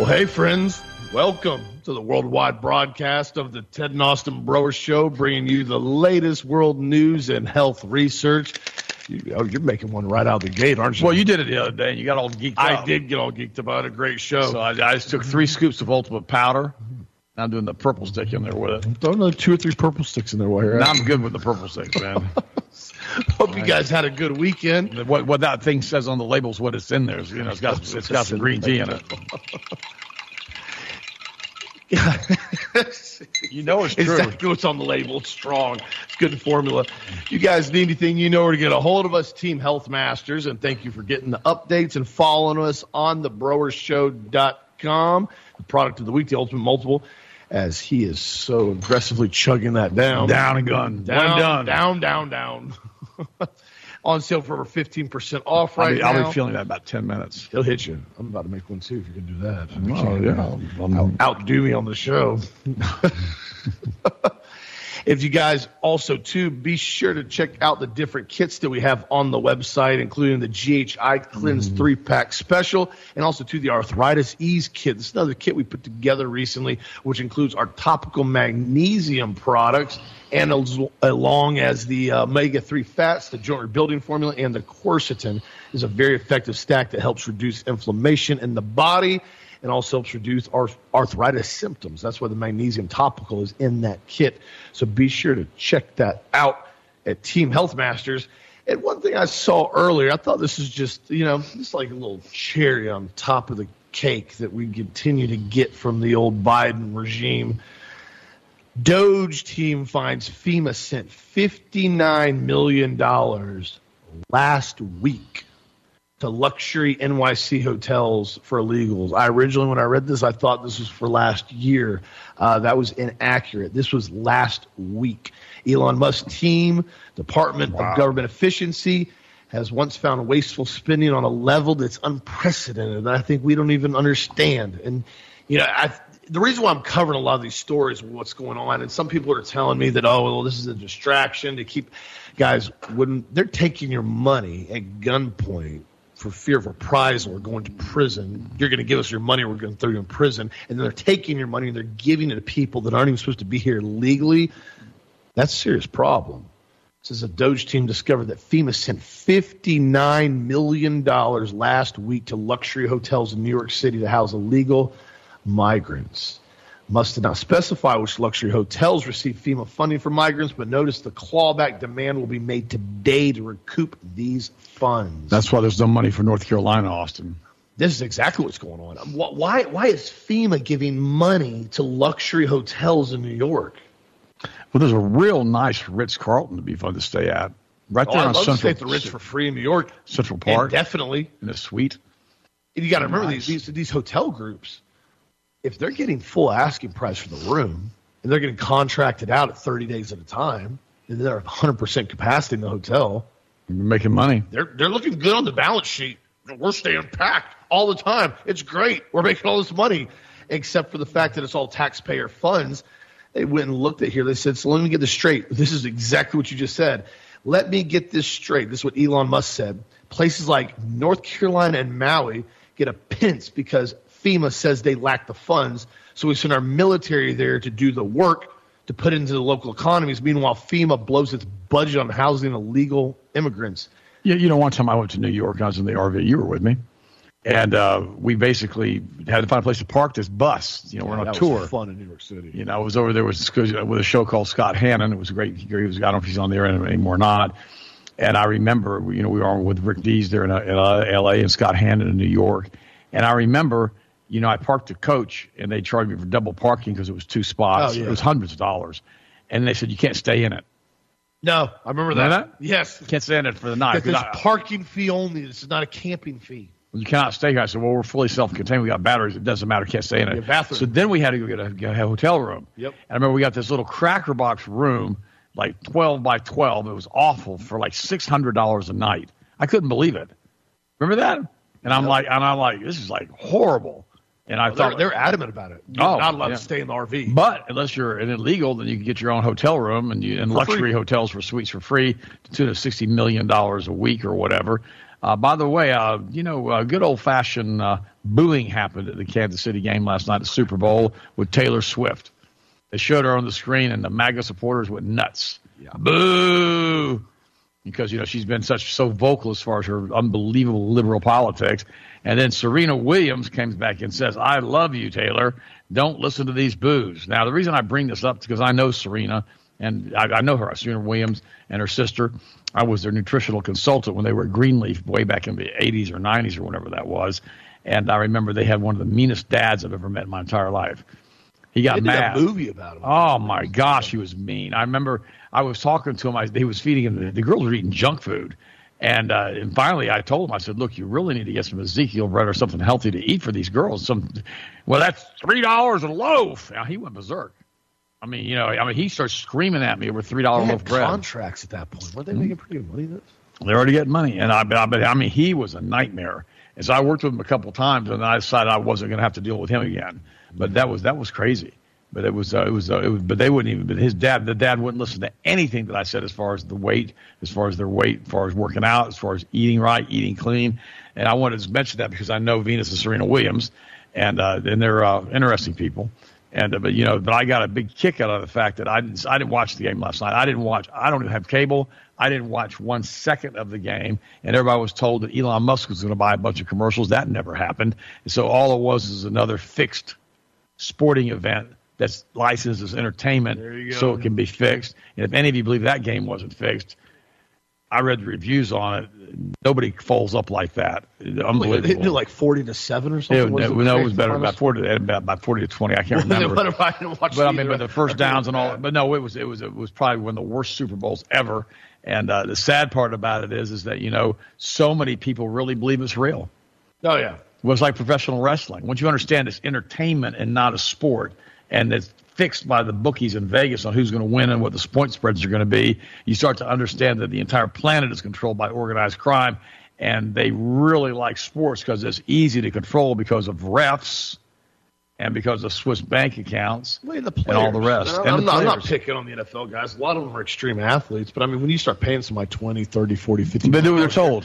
Hey, friends. Welcome to the worldwide broadcast of the Ted and Austin Broer Show, bringing you the latest world news and health research. You're making one right out of the gate, aren't you? Well, you did it the other day, and you got all geeked I up. did get all geeked about a great show. So I just took 3 scoops of Ultimate Powder. Now I'm doing the purple stick in there with it. Throw another 2 or 3 purple sticks in there while you're at Now it. I'm good with the purple sticks, man. Hope you guys had a good weekend. What that thing says on the label is what it's in there. You know, it's got some green tea in it. You know it's true. Exactly what's on the label. It's strong. It's good formula. If you guys need anything, you know where to get a hold of us, Team Health Masters. And thank you for getting the updates and following us on thebrowershow.com. The product of the week, the Ultimate Multiple, as he is so aggressively chugging that down. Down and gun. Down. On sale for over 15% off now. I'll be feeling that in about 10 minutes. He'll hit you. I'm about to make one, too, if you can do that. Oh, yeah. Outdo me on the show. If you guys also, too, be sure to check out the different kits that we have on the website, including the GHI Cleanse 3-pack special, and also, too, the Arthritis Ease kit. This is another kit we put together recently, which includes our topical magnesium products, and along as the omega-3 fats, the joint rebuilding formula, and the quercetin is a very effective stack that helps reduce inflammation in the body and also helps reduce arthritis symptoms. That's why the magnesium topical is in that kit. So be sure to check that out at Team Health Masters. And one thing I saw earlier, I thought this is just like a little cherry on top of the cake that we continue to get from the old Biden regime. Doge team finds FEMA sent $59 million last week to luxury NYC hotels for illegals. When I read this, I thought this was for last year. That was inaccurate. This was last week. Elon Musk's team, Department of Government Efficiency, has once found wasteful spending on a level that's unprecedented, and I think we don't even understand. And, the reason why I'm covering a lot of these stories with what's going on, and some people are telling me that, this is a distraction to keep guys, when they're taking your money at gunpoint for fear of reprisal or going to prison, you're going to give us your money or we're going to throw you in prison, and then they're taking your money and they're giving it to people that aren't even supposed to be here legally. That's a serious problem. This is a Doge team discovered that FEMA sent $59 million last week to luxury hotels in New York City to house illegal migrants. Musk did not specify which luxury hotels receive FEMA funding for migrants, but notice the clawback demand will be made today to recoup these funds. That's why there's no money for North Carolina, Austin. This is exactly what's going on. Why is FEMA giving money to luxury hotels in New York? Well, there's a real nice Ritz-Carlton to be fun to stay at. Right there on Central. Central. I'd love to stay at the Ritz for free in New York. Central Park. And definitely. In a suite. And you got to remember these hotel groups, if they're getting full asking price for the room and they're getting contracted out at 30 days at a time, and they're 100% capacity in the hotel, you're making money. They're looking good on the balance sheet. We're staying packed all the time. It's great. We're making all this money, except for the fact that it's all taxpayer funds. They went and looked at here. They said, so let me get this straight. This is exactly what you just said. Let me get this straight. This is what Elon Musk said. Places like North Carolina and Maui get a pinch because FEMA says they lack the funds, so we send our military there to do the work to put into the local economies. Meanwhile, FEMA blows its budget on housing illegal immigrants. Yeah, one time I went to New York. I was in the RV. You were with me. And we basically had to find a place to park this bus. We're on a tour. That was fun in New York City. I was over there with a show called Scott Hannon. It was great. I don't know if he's on there anymore or not. And I remember, we were on with Rick Dees there in L.A. and Scott Hannon in New York. And I remember, I parked the coach, and they charged me for double parking because it was 2 spots. Oh, yeah. It was hundreds of dollars. And they said, you can't stay in it. No, I remember that. Yes. You can't stay in it for the night. It's parking fee only. This is not a camping fee. You cannot stay here. I said, well, we're fully self-contained. We got batteries. It doesn't matter. Can't stay in it. So then we had to go get a hotel room. Yep. And I remember we got this little cracker box room, like 12 by 12. It was awful for like $600 a night. I couldn't believe it. Remember that? And I'm like, this is like horrible. And I thought they're adamant about it. You're not allowed to stay in the RV. But unless you're an illegal, then you can get your own hotel room and luxury hotels for suites for free to the tune of $60 million a week or whatever. By the way, good old-fashioned booing happened at the Kansas City game last night at the Super Bowl with Taylor Swift. They showed her on the screen, and the MAGA supporters went nuts. Yeah. Boo! Because, she's been so vocal as far as her unbelievable liberal politics. And then Serena Williams comes back and says, I love you, Taylor. Don't listen to these boos. Now, the reason I bring this up is because I know Serena, and I know her, Serena Williams, and her sister. I was their nutritional consultant when they were at Greenleaf way back in the 80s or 90s or whatever that was. And I remember they had one of the meanest dads I've ever met in my entire life. He got mad. They did a movie about him. Oh, my gosh, he was mean. I remember I was talking to him. He was feeding him. The girls were eating junk food. And finally, I told him, I said, look, you really need to get some Ezekiel bread or something healthy to eat for these girls. Well, that's $3 a loaf. Now, he went berserk. I mean, he starts screaming at me over $3 loaf bread. Contracts at that point. Weren't they making pretty good money? They're already getting money. And I mean, he was a nightmare. And so I worked with him a couple of times, and I decided I wasn't going to have to deal with him again. But that was crazy. But but they wouldn't even. But the dad wouldn't listen to anything that I said as far as the weight, as far as their weight, as far as working out, as far as eating right, eating clean. And I wanted to mention that because I know Venus and Serena Williams, and they're interesting people. But I got a big kick out of the fact that I didn't watch the game last night. I don't even have cable. I didn't watch 1 second of the game, and everybody was told that Elon Musk was going to buy a bunch of commercials. That never happened. And so all it was another fixed sporting event that's licensed as entertainment, so it can be fixed. And if any of you believe that game wasn't fixed, I read the reviews on it. Nobody falls up like that. Unbelievable. They did like 40-7 or something. It was better about 40-20. I can't remember. But the first downs and all. But no, it was probably one of the worst Super Bowls ever. And the sad part about it is that so many people really believe it's real. Oh yeah, it was like professional wrestling. Once you understand it's entertainment and not a sport, and it's fixed by the bookies in Vegas on who's going to win and what the point spreads are going to be, you start to understand that the entire planet is controlled by organized crime, and they really like sports because it's easy to control because of refs and because of Swiss bank accounts and all the rest. I'm not picking on the NFL guys. A lot of them are extreme athletes, but I mean, when you start paying somebody 20, 30, 40, 50 they do what they're told.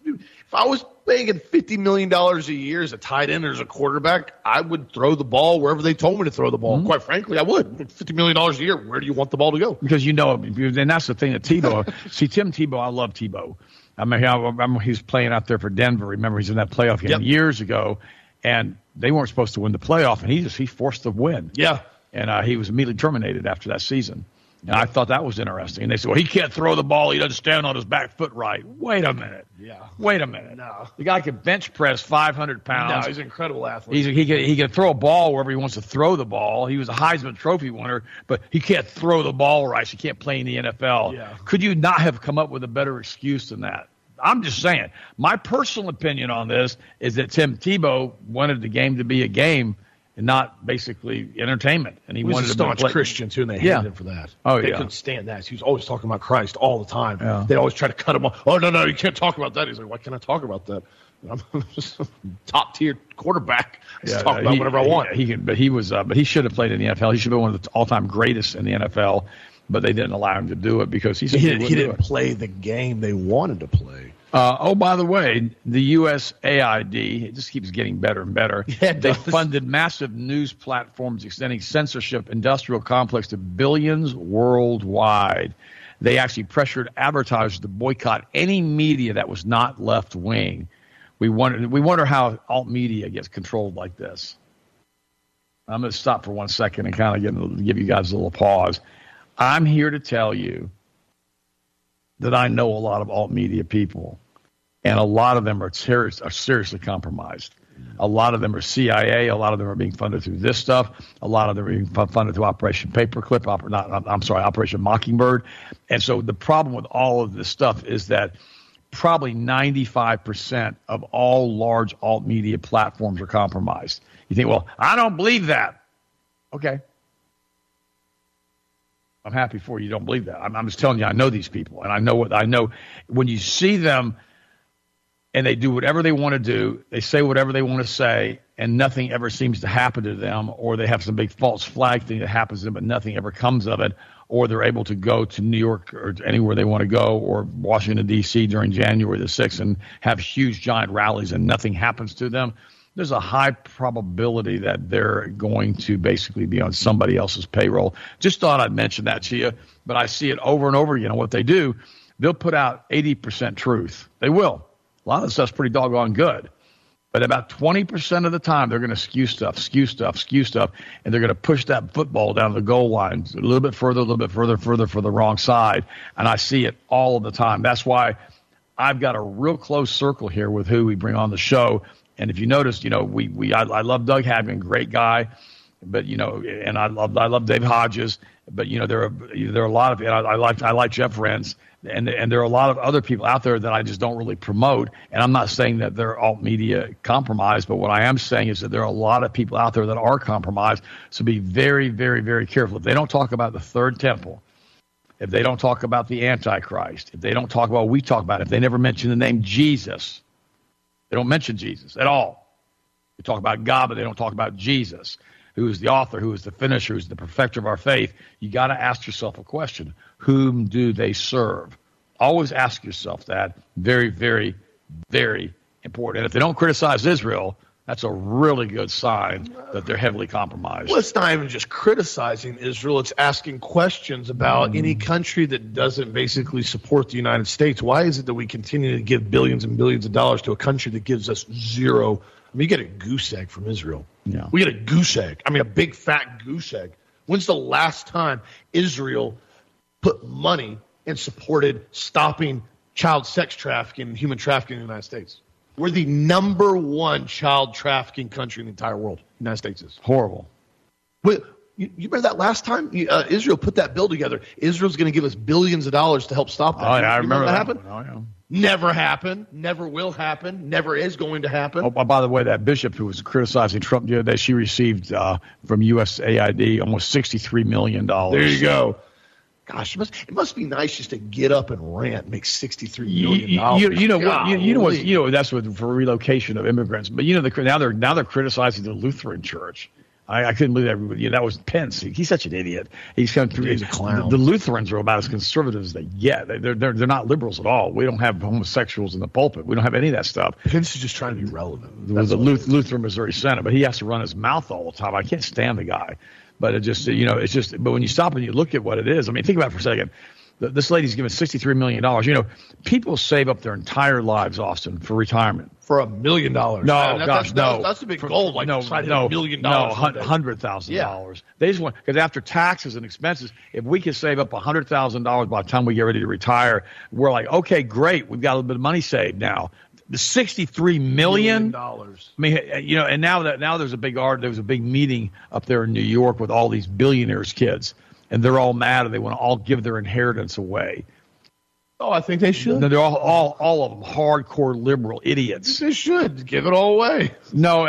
If I was making $50 million a year as a tight end or as a quarterback, I would throw the ball wherever they told me to throw the ball. Quite frankly, I would. $50 million a year, where do you want the ball to go? Because and that's the thing that Tebow – see, Tim Tebow, I love Tebow. I remember he was playing out there for Denver. Remember, he's in that playoff game years ago, and they weren't supposed to win the playoff, and he forced the win. Yeah. And he was immediately terminated after that season. And I thought that was interesting. And they said, well, he can't throw the ball. He doesn't stand on his back foot right. Wait a minute. Yeah. Wait a minute. No. The guy can bench press 500 pounds. No, he's an incredible athlete. He can throw a ball wherever he wants to throw the ball. He was a Heisman Trophy winner, but he can't throw the ball right. So he can't play in the NFL. Yeah. Could you not have come up with a better excuse than that? I'm just saying. My personal opinion on this is that Tim Tebow wanted the game to be a game and not basically entertainment. And he wanted a staunch Christian, too, and they hated him for that. They couldn't stand that. He was always talking about Christ all the time. Yeah. They always try to cut him off. Oh, no, you can't talk about that. He's like, why can't I talk about that? I'm just a top-tier quarterback. I just talk about whatever I want. But he should have played in the NFL. He should have been one of the all-time greatest in the NFL, but they didn't allow him to do it because he didn't play the game they wanted to play. By the way, the USAID, it just keeps getting better and better. Yeah, they funded massive news platforms extending censorship industrial complex to billions worldwide. They actually pressured advertisers to boycott any media that was not left-wing. We wonder how alt media gets controlled like this. I'm going to stop for 1 second and kind of give you guys a little pause. I'm here to tell you that I know a lot of alt media people, and a lot of them are seriously compromised. A lot of them are CIA. A lot of them are being funded through this stuff. A lot of them are being funded through Operation Paperclip. Operation Mockingbird. And so the problem with all of this stuff is that probably 95% of all large alt media platforms are compromised. You think, well, I don't believe that. Okay. I'm happy for you don't believe that. I'm just telling you, I know these people, and I know when you see them and they do whatever they want to do. They say whatever they want to say, and nothing ever seems to happen to them, or they have some big false flag thing that happens to them, but nothing ever comes of it, or they're able to go to New York or anywhere they want to go, or Washington, D.C. during January the 6th and have huge, giant rallies, and nothing happens to them. There's a high probability that they're going to basically be on somebody else's payroll. Just thought I'd mention that to you, but I see it over and over again. What they do, they'll put out 80% truth. They will. A lot of the stuff's pretty doggone good. But about 20% of the time, they're going to skew stuff, and they're going to push that football down the goal line a little bit further for the wrong side. And I see it all the time. That's why I've got a real close circle here with who we bring on the show. And if you notice, I love Doug Hadman, great guy, but and I love Dave Hodges, but there are a lot of, and I like Jeff Renz, and there are a lot of other people out there that I just don't really promote. And I'm not saying that they're alt media compromised, but what I am saying is that there are a lot of people out there that are compromised. So be very, very, very careful. If they don't talk about the third temple, if they don't talk about the Antichrist, if they don't talk about what we talk about, if they never mention the name Jesus. They don't mention Jesus at all. They talk about God, but they don't talk about Jesus, who is the author, who is the finisher, who is the perfecter of our faith. You got to ask yourself a question. Whom do they serve? Always ask yourself that. Very, very, very important. And if they don't criticize Israel, that's a really good sign that they're heavily compromised. Well, it's not even just criticizing Israel. It's asking questions about any country that doesn't basically support the United States. Why is it that we continue to give billions and billions of dollars to a country that gives us zero? I mean, you get a goose egg from Israel. Yeah. We get a goose egg. I mean, a big, fat goose egg. When's the last time Israel put money and supported stopping child sex trafficking and human trafficking in the United States? We're the number one child trafficking country in the entire world. The United States is. Horrible. Wait, you remember that last time Israel put that bill together? Israel's going to give us billions of dollars to help stop that. Oh, yeah, I remember that happened. Oh, yeah. Never happened. Never will happen. Never is going to happen. Oh, by the way, that bishop who was criticizing Trump the other day, she received from USAID almost $63 million. There you go. Gosh, it must be nice just to get up and rant, make $63 million. You know what? That's for relocation of immigrants. But now they're criticizing the Lutheran Church. I couldn't believe that. That was Pence. He's such an idiot. He's come through. He's a clown. The Lutherans are about as conservative as they get. They're not liberals at all. We don't have homosexuals in the pulpit. We don't have any of that stuff. Pence is just trying to be relevant. That's the Lutheran Missouri Senate, but he has to run his mouth all the time. I can't stand the guy. But it's just. But when you stop and you look at what it is, I mean, think about it for a second. This lady's given $63 million. People save up their entire lives, Austin, for retirement. For $1 million. No, that's a big goal. Like $1 million. No, $100,000. Yeah. They just want, because after taxes and expenses, if we can save up $100,000 by the time we get ready to retire, we're like, okay, great, we've got a little bit of money saved now. The $63 million. I mean, and now there's a big meeting up there in New York with all these billionaires' kids. And they're all mad, and they want to all give their inheritance away. Oh, I think they should. They're all of them hardcore liberal idiots. They should give it all away. No.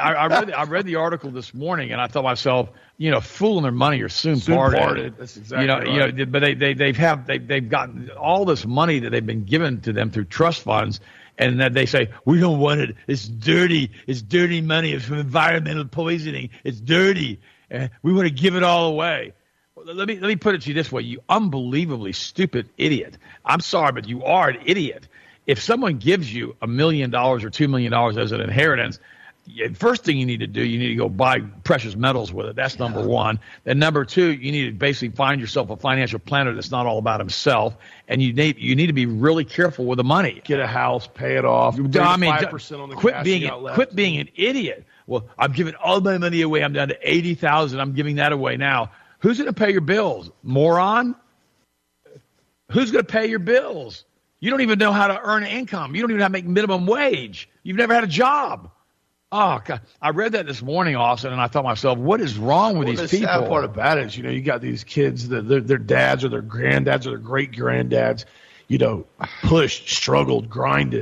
I read the article this morning, and I thought to myself, fooling their money are soon parted. That's exactly right. But they've gotten all this money that they've been given to them through trust funds, and that they say we don't want it. It's dirty. It's dirty money. It's from environmental poisoning. It's dirty. We want to give it all away. Let me put it to you this way, you unbelievably stupid idiot. I'm sorry, but you are an idiot. If someone gives you $1 million or $2 million as an inheritance, first thing you need to do, you need to go buy precious metals with it. That's number one. And number two, you need to basically find yourself a financial planner that's not all about himself. And you need to be really careful with the money. Get a house, pay it off. 5% on the quit being an idiot. Well, I'm giving all my money away. I'm down to $80,000. I'm giving that away now. Who's going to pay your bills? Moron? Who's going to pay your bills? You don't even know how to earn income. You don't even know how to make minimum wage. You've never had a job. Oh, God. I read that this morning, Austin, and I thought to myself, what is wrong with these people? The sad part about it is, you got these kids, their dads or their granddads or their great-grandads, pushed, struggled, grinded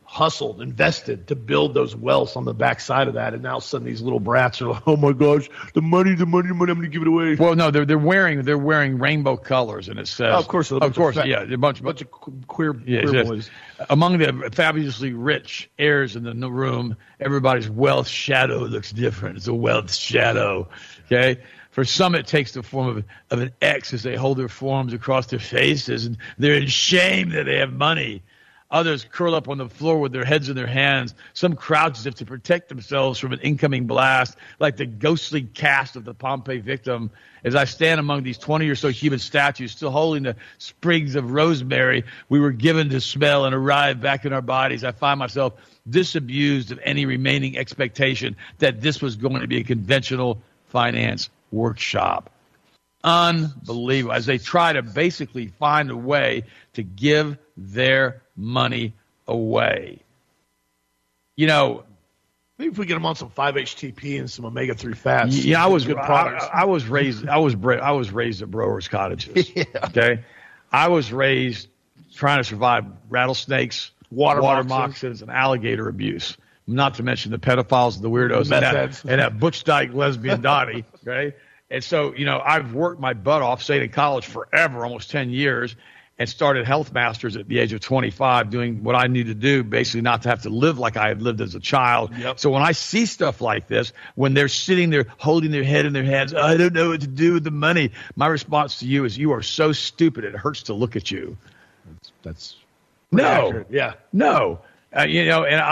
hustled, invested to build those wealths on the backside of that, and now suddenly these little brats are like, "Oh my gosh, the money! I'm going to give it away." Well, no, they're wearing rainbow colors, and it says, of course, yeah, a bunch of queer boys. Among the fabulously rich heirs in the room, everybody's wealth shadow looks different. It's a wealth shadow. Okay. For some, it takes the form of an X as they hold their forearms across their faces, and they're in shame that they have money. Others curl up on the floor with their heads in their hands. Some crouch as if to protect themselves from an incoming blast, like the ghostly cast of the Pompeii victim. As I stand among these 20 or so human statues, still holding the sprigs of rosemary we were given to smell and arrive back in our bodies, I find myself disabused of any remaining expectation that this was going to be a conventional finance workshop. Unbelievable. As they try to basically find a way to give their money away. Maybe if we get them on some 5-HTP and some omega-3 fats. Yeah, I was good products. I was raised at Browers Cottages. Yeah. Okay, I was raised trying to survive rattlesnakes, water moccasins, and alligator abuse. Not to mention the pedophiles, the weirdos, and that butch dyke lesbian Dottie. Okay. And so, I've worked my butt off, stayed in college forever, almost 10 years, and started Health Masters at the age of 25, doing what I needed to do, basically not to have to live like I had lived as a child. Yep. So when I see stuff like this, when they're sitting there holding their head in their hands, I don't know what to do with the money, my response to you is, you are so stupid, it hurts to look at you. That's no. accurate. Yeah. No. They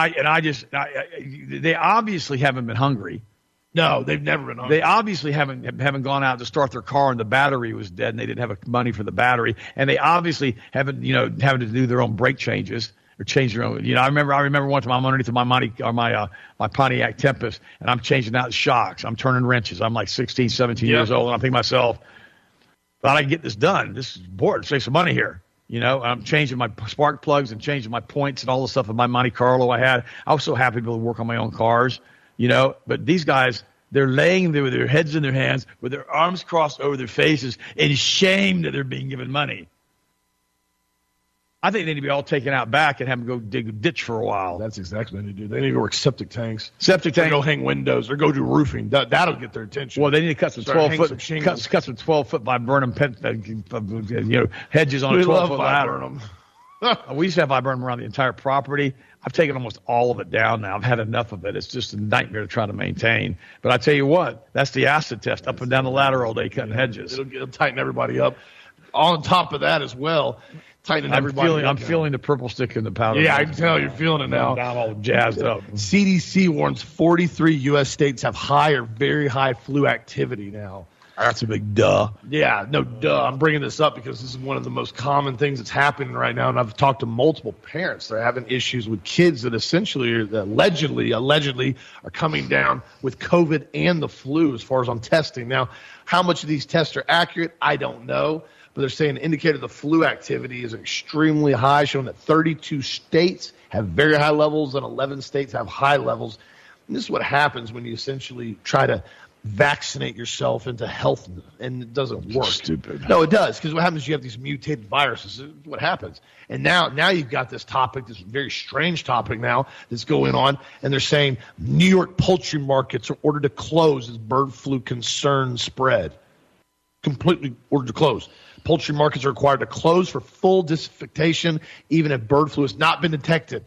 obviously haven't been hungry. No, they've never been hungry. They obviously haven't gone out to start their car and the battery was dead and they didn't have money for the battery. And they obviously haven't, having to do their own brake changes or change their own. I remember one time I'm underneath my Pontiac Tempest and I'm changing out the shocks. I'm turning wrenches. I'm like 16, 17 years old, and I'm thinking to myself, "Thought I can get this done. This is bored. Save some money here." I'm changing my spark plugs and changing my points and all the stuff in my Monte Carlo I had. I was so happy to be able to work on my own cars. But these guys, they're laying there with their heads in their hands, with their arms crossed over their faces, in shame that they're being given money. I think they need to be all taken out back and have them go dig a ditch for a while. That's exactly what they need to do. They need to work septic tanks. Or go hang windows, or go do roofing. That'll get their attention. Well, they need to cut some 12-foot, cut some 12-foot viburnum hedges on a 12-foot ladder. We used to have viburnum around the entire property. I've taken almost all of it down now. I've had enough of it. It's just a nightmare to try to maintain. But I tell you what, that's the acid test, up and down the ladder all day cutting hedges. It'll tighten everybody up. On top of that as well, tightening everybody up. I'm feeling the purple stick in the powder. Yeah, I can tell you're feeling it now. I'm all jazzed up. CDC warns 43 U.S. states have high or very high flu activity now. That's a big duh. Yeah, no duh. I'm bringing this up because this is one of the most common things that's happening right now, and I've talked to multiple parents. They're having issues with kids that essentially are allegedly are coming down with COVID and the flu as far as on testing. Now, how much of these tests are accurate, I don't know, but they're saying the indicator of the flu activity is extremely high, showing that 32 states have very high levels and 11 states have high levels. And this is what happens when you essentially try to vaccinate yourself into health, and it doesn't work. Stupid. No, it does, because what happens is you have these mutated viruses. This is what happens. And now you've got this topic, this very strange topic now that's going on, and they're saying New York poultry markets are ordered to close as bird flu concerns spread. Completely ordered to close. Poultry markets are required to close for full disinfection, even if bird flu has not been detected.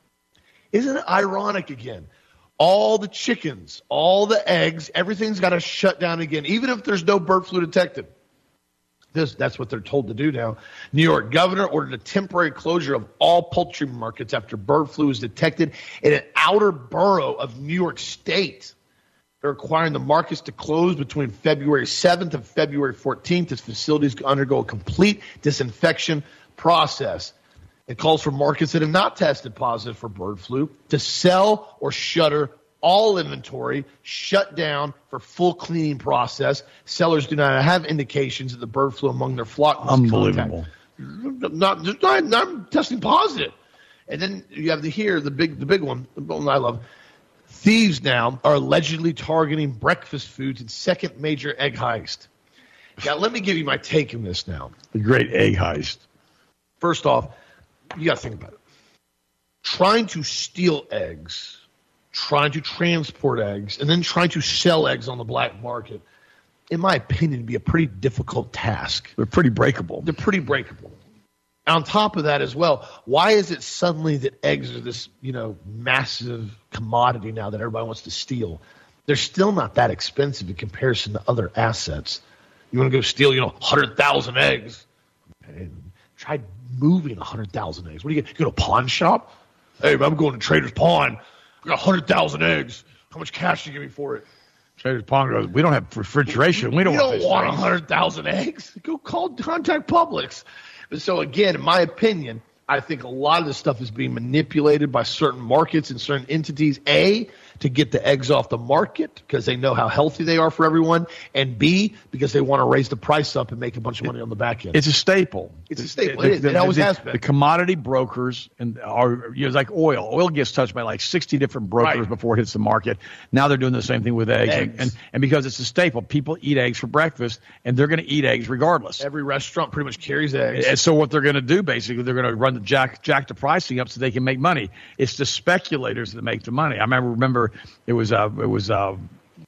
Isn't it ironic again? All the chickens, all the eggs, everything's got to shut down again, even if there's no bird flu detected. That's what they're told to do now. New York governor ordered a temporary closure of all poultry markets after bird flu was detected in an outer borough of New York State. They're requiring the markets to close between February 7th and February 14th as facilities undergo a complete disinfection process. It calls for markets that have not tested positive for bird flu to sell or shutter all inventory, shut down for full cleaning process. Sellers do not have indications of the bird flu among their flock. Unbelievable. Not testing positive. And then you have the big one, the one I love. Thieves now are allegedly targeting breakfast foods in second major egg heist. Now, let me give you my take on this now. The great egg heist. First off, you got to think about it. trying to steal eggs, trying to transport eggs, and then trying to sell eggs on the black market, in my opinion, would be a pretty difficult task. They're pretty breakable. On top of that as well, why is it suddenly that eggs are this, massive commodity now that everybody wants to steal? They're still not that expensive in comparison to other assets. You want to go steal, 100,000 eggs? Try moving 100,000 eggs. What do you get? You go to a pawn shop? Hey, I'm going to Trader's Pawn. I got 100,000 eggs. How much cash do you give me for it? Trader's Pawn goes, we don't have refrigeration. We don't want 100,000 eggs. Go contact Publix. So again, in my opinion, I think a lot of this stuff is being manipulated by certain markets and certain entities, A, to get the eggs off the market because they know how healthy they are for everyone, and B, because they want to raise the price up and make a bunch of money on the back end. It's a staple. It always has been. The commodity brokers are like oil. Oil gets touched by like 60 different brokers before it hits the market. Now they're doing the same thing with eggs. And because it's a staple, people eat eggs for breakfast, and they're going to eat eggs regardless. Every restaurant pretty much carries eggs. And so what they're going to do, basically, they're going to run the jack the pricing up so they can make money. It's the speculators that make the money. I remember it was the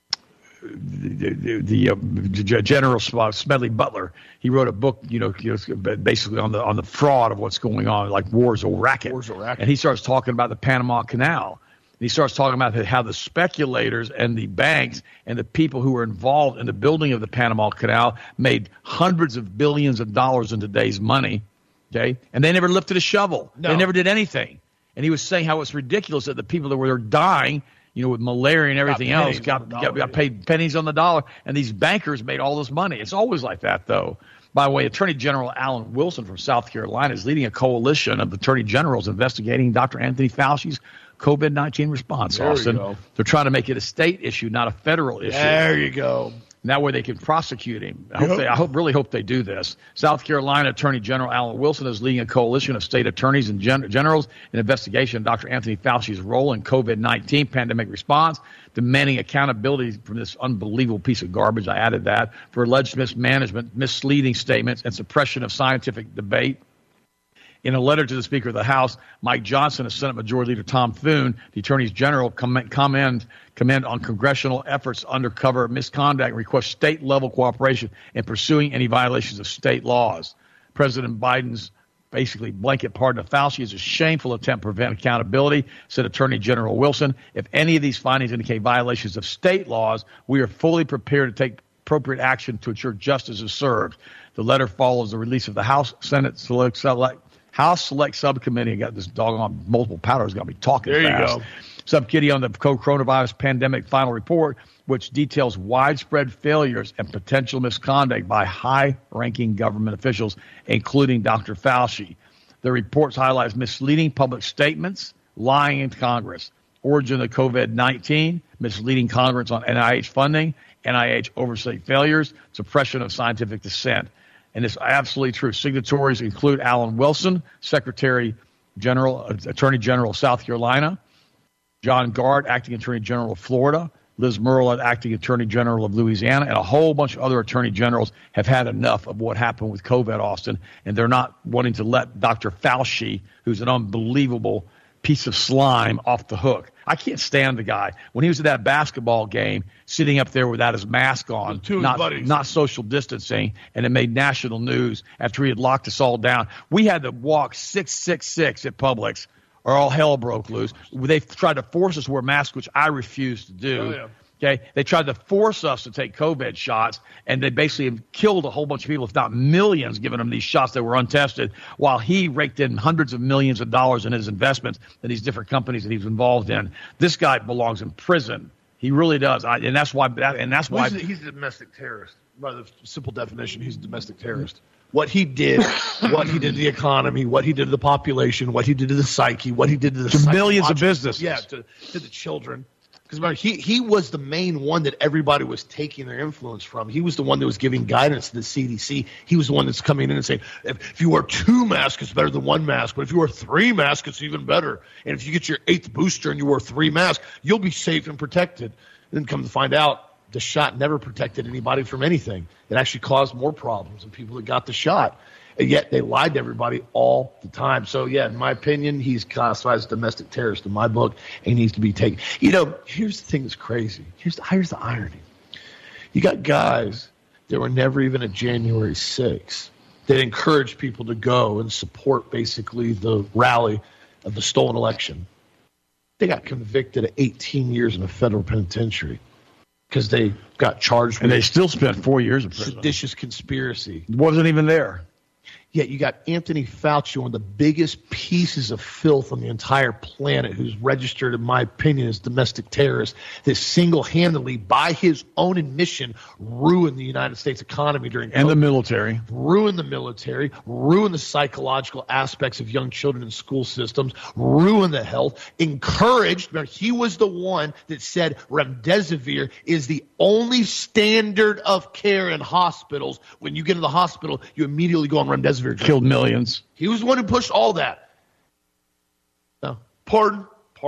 General Smedley Butler. He wrote a book, basically on the fraud of what's going on, like war's a racket. And he starts talking about the Panama Canal. And he starts talking about how the speculators and the banks and the people who were involved in the building of the Panama Canal made hundreds of billions of dollars in today's money. Okay, and they never lifted a shovel. No. They never did anything. And he was saying how it's ridiculous that the people that were dying, with malaria and everything else, got paid pennies on the dollar. And these bankers made all this money. It's always like that, though. By the way, Attorney General Alan Wilson from South Carolina is leading a coalition of attorney generals investigating Dr. Anthony Fauci's COVID-19 response, Austin. They're trying to make it a state issue, not a federal issue. There you go. And that way they can prosecute him. I really hope they do this. South Carolina Attorney General Alan Wilson is leading a coalition of state attorneys and generals in investigation of Dr. Anthony Fauci's role in COVID-19 pandemic response, demanding accountability from this unbelievable piece of garbage. I added that for alleged mismanagement, misleading statements, and suppression of scientific debate. In a letter to the Speaker of the House, Mike Johnson and Senate Majority Leader Tom Thune, the Attorneys General, commend on congressional efforts to undercover misconduct and request state-level cooperation in pursuing any violations of state laws. President Biden's basically blanket pardon of Fauci is a shameful attempt to prevent accountability, said Attorney General Wilson. If any of these findings indicate violations of state laws, we are fully prepared to take appropriate action to ensure justice is served. The letter follows the release of the House Select Subcommittee. I got this doggone multiple powers got me talking fast. There you go. Subcommittee on the coronavirus pandemic final report, which details widespread failures and potential misconduct by high-ranking government officials, including Dr. Fauci. The reports highlights misleading public statements, lying in Congress, origin of COVID-19, misleading Congress on NIH funding, NIH oversight failures, suppression of scientific dissent. And it's absolutely true. Signatories include Alan Wilson, Attorney General of South Carolina, John Gard, Acting Attorney General of Florida, Liz Murrell, Acting Attorney General of Louisiana, and a whole bunch of other attorney generals have had enough of what happened with COVID, Austin, and they're not wanting to let Dr. Fauci, who's an unbelievable piece of slime, off the hook. I can't stand the guy. When he was at that basketball game, sitting up there without his mask on, not social distancing, and it made national news after he had locked us all down. We had to walk 666 at Publix, or all hell broke loose. They tried to force us to wear masks, which I refused to do. Oh, yeah. Okay, they tried to force us to take COVID shots, and they basically killed a whole bunch of people, if not millions, giving them these shots that were untested, while he raked in hundreds of millions of dollars in his investments in these different companies that he's involved in. This guy belongs in prison. He really does, and that's why. He's a domestic terrorist. By the simple definition, he's a domestic terrorist. What he did to the economy, what he did to the population, what he did to the psyche, what he did to the millions of businesses, to the children. Because he was the main one that everybody was taking their influence from. He was the one that was giving guidance to the CDC. He was the one that's coming in and saying, if you wear 2 masks, it's better than 1 mask. But if you wear 3 masks, it's even better. And if you get your 8th booster and you wear 3 masks, you'll be safe and protected. And then come to find out, The shot never protected anybody from anything. It actually caused more problems than people that got the shot. And yet they lied to everybody all the time. So, yeah, in my opinion, he's classified as a domestic terrorist in my book, and he needs to be taken. Here's the thing that's crazy. Here's the irony. You got guys that were never even at January 6th that encouraged people to go and support basically the rally of the stolen election. They got convicted of 18 years in a federal penitentiary because they got charged with. And they still spent 4 years in prison. Seditious conspiracy. Wasn't even there. Yet you got Anthony Fauci, one of the biggest pieces of filth on the entire planet, who's registered, in my opinion, as domestic terrorist, that single-handedly, by his own admission, ruined the United States economy during COVID. And the military. Ruined the military, ruined the psychological aspects of young children in school systems, ruined the health, encouraged. Remember, he was the one that said remdesivir is the only standard of care in hospitals. When you get to the hospital, you immediately go on remdesivir. Killed millions. He was the one who pushed all that. No, pardon.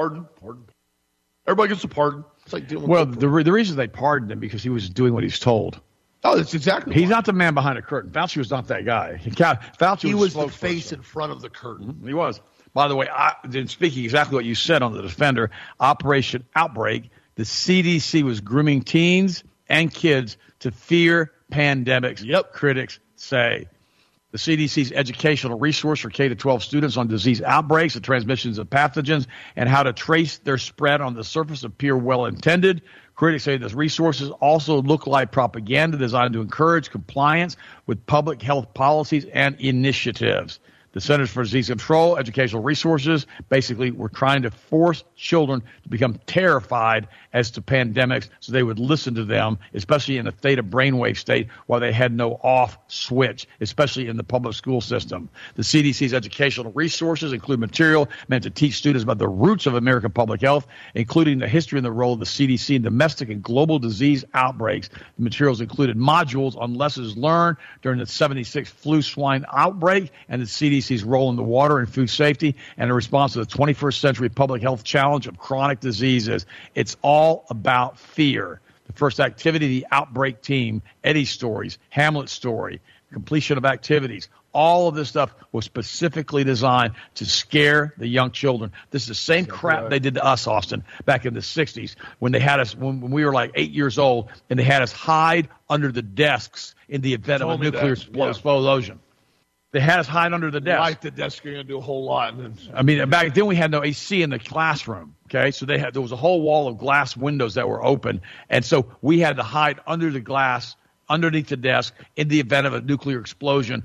Everybody gets a pardon. It's like dealing with the reason they pardoned him because he was doing what he's told. Oh, that's exactly. He's not the man behind the curtain. Fauci was not that guy. Fauci was the face in front of the curtain. He was. By the way, speaking exactly what you said on the Defender, Operation Outbreak, the CDC was grooming teens and kids to fear pandemics. Yep. Critics say. The CDC's educational resource for K-12 students on disease outbreaks, the transmissions of pathogens, and how to trace their spread on the surface appear well-intended. Critics say these resources also look like propaganda designed to encourage compliance with public health policies and initiatives. The Centers for Disease Control, educational resources, basically were trying to force children to become terrified as to pandemics so they would listen to them, especially in a theta brainwave state while they had no off switch, especially in the public school system. The CDC's educational resources include material meant to teach students about the roots of American public health, including the history and the role of the CDC in domestic and global disease outbreaks. The materials included modules on lessons learned during the 76 flu swine outbreak and the CDC's role in the water and food safety and a response to the 21st century public health challenge of chronic diseases. It's all about fear. The first activity, the outbreak team, Eddie stories, Hamlet story, completion of activities. All of this stuff was specifically designed to scare the young children. This is the same crap they did to us, Austin, back in the 60s when they had us, when we were like 8 years old, and they had us hide under the desks in the event of a nuclear explosion. They had us hide under the desk. Light the desk, you're going to do a whole lot. I mean, back then we had no AC in the classroom, okay? So there was a whole wall of glass windows that were open. And so we had to hide under the glass, underneath the desk, in the event of a nuclear explosion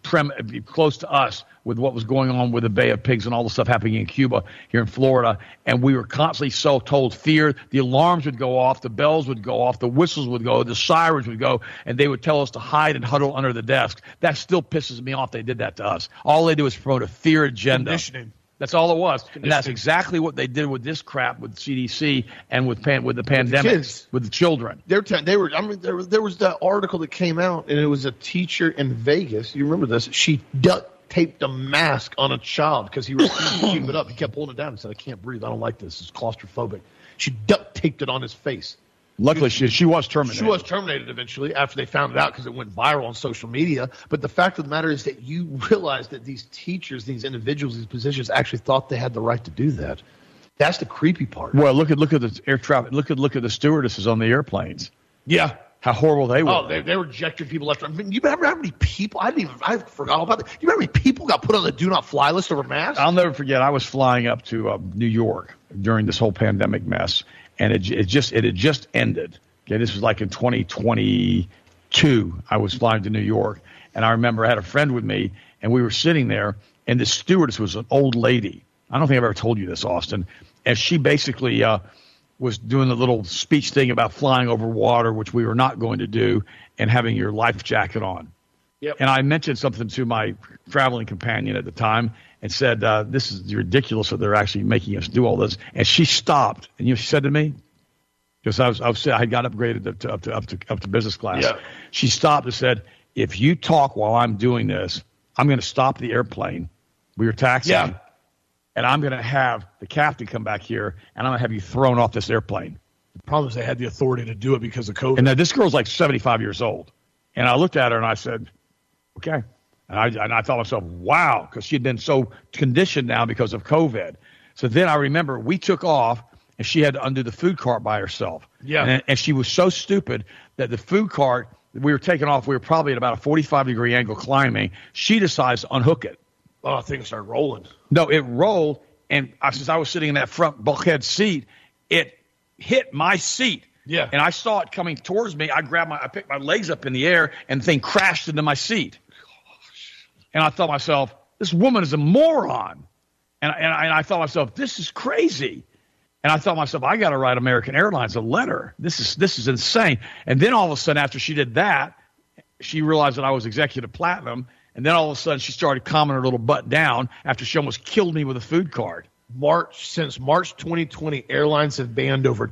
close to us with what was going on with the Bay of Pigs and all the stuff happening in Cuba here in Florida. And we were constantly so told fear. The alarms would go off, the bells would go off, the whistles would go, the sirens would go, and they would tell us to hide and huddle under the desk. That still pisses me off they did that to us. All they do is promote a fear agenda. Conditioning. That's all it was. And that's exactly what they did with this crap with CDC and with the pandemic, with the children. There was that article that came out, and it was a teacher in Vegas. You remember this? She duct taped a mask on a child because he refused to keep it up. He kept pulling it down and said, "I can't breathe. I don't like this. It's claustrophobic." She duct taped it on his face. Luckily, she was terminated. She was terminated eventually after they found it out because it went viral on social media. But the fact of the matter is that you realize that these teachers, these individuals, these positions actually thought they had the right to do that. That's the creepy part. Well, look at the air traffic. Look at the stewardesses on the airplanes. Yeah. How horrible they were. Oh, they were ejecting people left. I mean, you remember how many people? I forgot all about that. You remember how many people got put on the do not fly list over masks? I'll never forget. I was flying up to New York during this whole pandemic mess, and it had just ended. Okay, this was like in 2022. I was flying to New York, and I remember I had a friend with me, and we were sitting there, and the stewardess was an old lady. I don't think I've ever told you this, Austin. And she basically was doing the little speech thing about flying over water, which we were not going to do, and having your life jacket on. Yep. And I mentioned something to my traveling companion at the time and said, this is ridiculous that they're actually making us do all this. And she stopped. And she said to me, because I had got upgraded up to business class. Yeah. She stopped and said, if you talk while I'm doing this, I'm going to stop the airplane. We were taxiing. Yeah. And I'm going to have the captain come back here, and I'm going to have you thrown off this airplane. The problem is they had the authority to do it because of COVID. And now this girl's like 75 years old. And I looked at her and I said, okay. And I thought to myself, wow, because she'd been so conditioned now because of COVID. So then I remember we took off and she had to undo the food cart by herself. Yeah. And she was so stupid that the food cart, we were taking off, we were probably at about a 45-degree angle climbing. She decides to unhook it. Oh, things started rolling. No, it rolled. And since I was sitting in that front bulkhead seat, it hit my seat. Yeah. And I saw it coming towards me. I picked my legs up in the air, and the thing crashed into my seat. And I thought to myself, this woman is a moron. And I thought to myself, this is crazy. And I thought to myself, I got to write American Airlines a letter. This is insane. And then all of a sudden, after she did that, she realized that I was executive platinum. And then all of a sudden, she started calming her little butt down after she almost killed me with a food cart. Since March 2020, airlines have banned over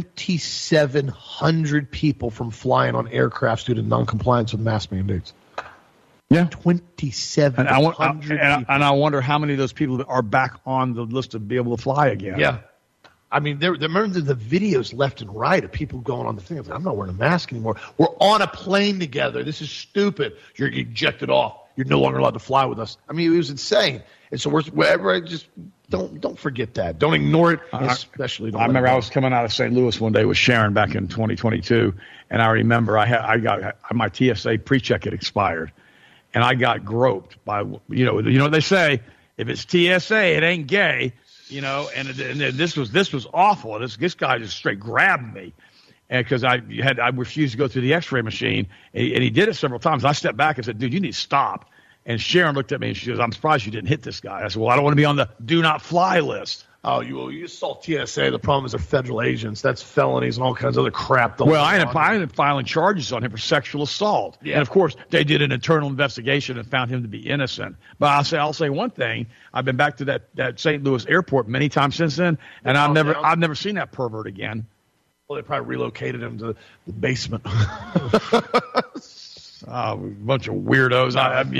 2,700 people from flying on aircrafts due to noncompliance with mask mandates. Yeah, 2,700 people. And I wonder how many of those people are back on the list to be able to fly again. Yeah. I mean, remember the videos left and right of people going on the thing. I'm not wearing a mask anymore. We're on a plane together. This is stupid. You're ejected off. You're no longer allowed to fly with us. I mean, it was insane. And so just don't forget that. Don't ignore it, especially. I remember I was coming out of St. Louis one day with Sharon back in 2022, and I remember I got my TSA pre-check had expired, and I got groped by you know what they say, if it's TSA it ain't gay, and this was awful. This guy just straight grabbed me. And because I refused to go through the X-ray machine, and he did it several times. I stepped back and said, "Dude, you need to stop." And Sharon looked at me and she goes, "I'm surprised you didn't hit this guy." I said, "Well, I don't want to be on the do not fly list." Oh, you saw TSA. The problem is they're federal agents. That's felonies and all kinds of other crap. Well, I ended up filing charges on him for sexual assault. Yeah. And of course, they did an internal investigation and found him to be innocent. But I'll say one thing: I've been back to that St. Louis airport many times since then, and I've never seen that pervert again. Well, they probably relocated him to the basement. A bunch of weirdos.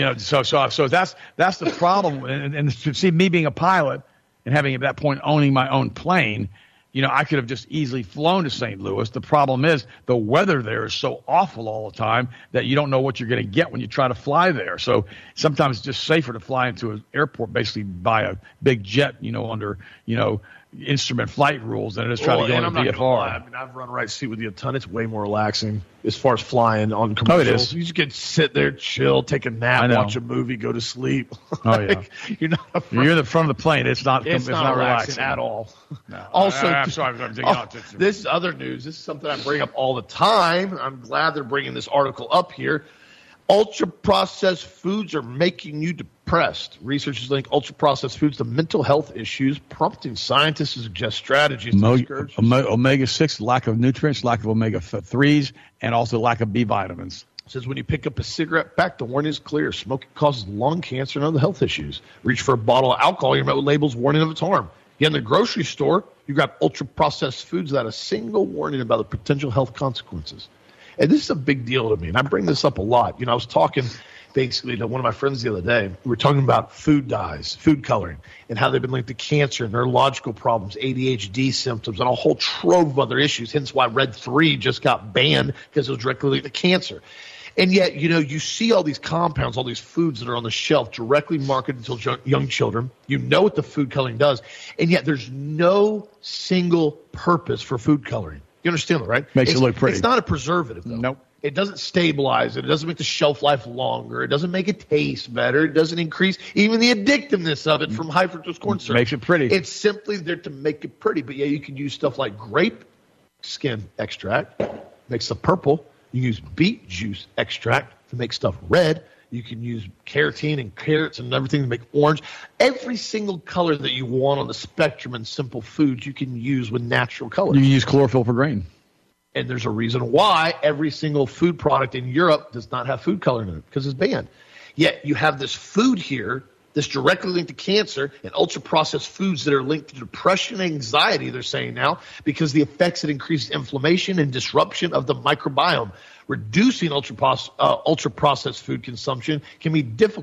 So that's the problem. And to see me being a pilot and having at that point owning my own plane, I could have just easily flown to St. Louis. The problem is the weather there is so awful all the time that you don't know what you're going to get when you try to fly there. So sometimes it's just safer to fly into an airport basically by a big jet, under, instrument flight rules than it is trying to go in a VFR. I mean, I've run right seat with you a ton. It's way more relaxing as far as flying on commercials. Oh, it is. You just get to sit there, chill, take a nap, watch a movie, go to sleep. Oh, yeah. You're in the front of the plane. It's not relaxing at all. No. Also, I'm sorry. This is other news. This is something I bring up all the time. I'm glad they're bringing this article up here. Ultra-processed foods are making you depressed. Researchers link ultra-processed foods to mental health issues, prompting scientists to suggest strategies to discourage omega-6, lack of nutrients, lack of omega-3s, and also lack of B vitamins. It says when you pick up a cigarette pack, the warning is clear. Smoking causes lung cancer and other health issues. Reach for a bottle of alcohol, you're met with labels warning of its harm. You in the grocery store, you grab ultra-processed foods without a single warning about the potential health consequences. And this is a big deal to me, and I bring this up a lot. I was talking basically to one of my friends the other day. We were talking about food dyes, food coloring, and how they've been linked to cancer, neurological problems, ADHD symptoms, and a whole trove of other issues, hence why Red 3 just got banned because it was directly linked to cancer. And yet, you see all these compounds, all these foods that are on the shelf directly marketed to young children. You know what the food coloring does, and yet there's no single purpose for food coloring. You understand that, right? Makes it look pretty. It's not a preservative, though. Nope. It doesn't stabilize it. It doesn't make the shelf life longer. It doesn't make it taste better. It doesn't increase even the addictiveness of it from high fructose corn syrup. Makes it pretty. It's simply there to make it pretty. But, yeah, you can use stuff like grape skin extract, makes stuff purple. You can use beet juice extract to make stuff red. You can use carotene and carrots and everything to make orange. Every single color that you want on the spectrum in simple foods, you can use with natural colors. You can use chlorophyll for green. And there's a reason why every single food product in Europe does not have food coloring in it, because it's banned. Yet you have this food here that's directly linked to cancer and ultra-processed foods that are linked to depression and anxiety, they're saying now, because the effects that increase inflammation and disruption of the microbiome. Reducing ultra-processed food consumption can be difficult,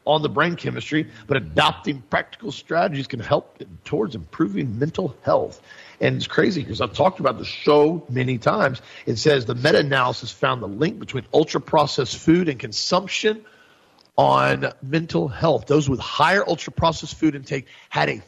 on the brain chemistry, but adopting practical strategies can help towards improving mental health. And it's crazy because I've talked about this so many times. It says the meta-analysis found the link between ultra-processed food and consumption on mental health. Those with higher ultra-processed food intake had a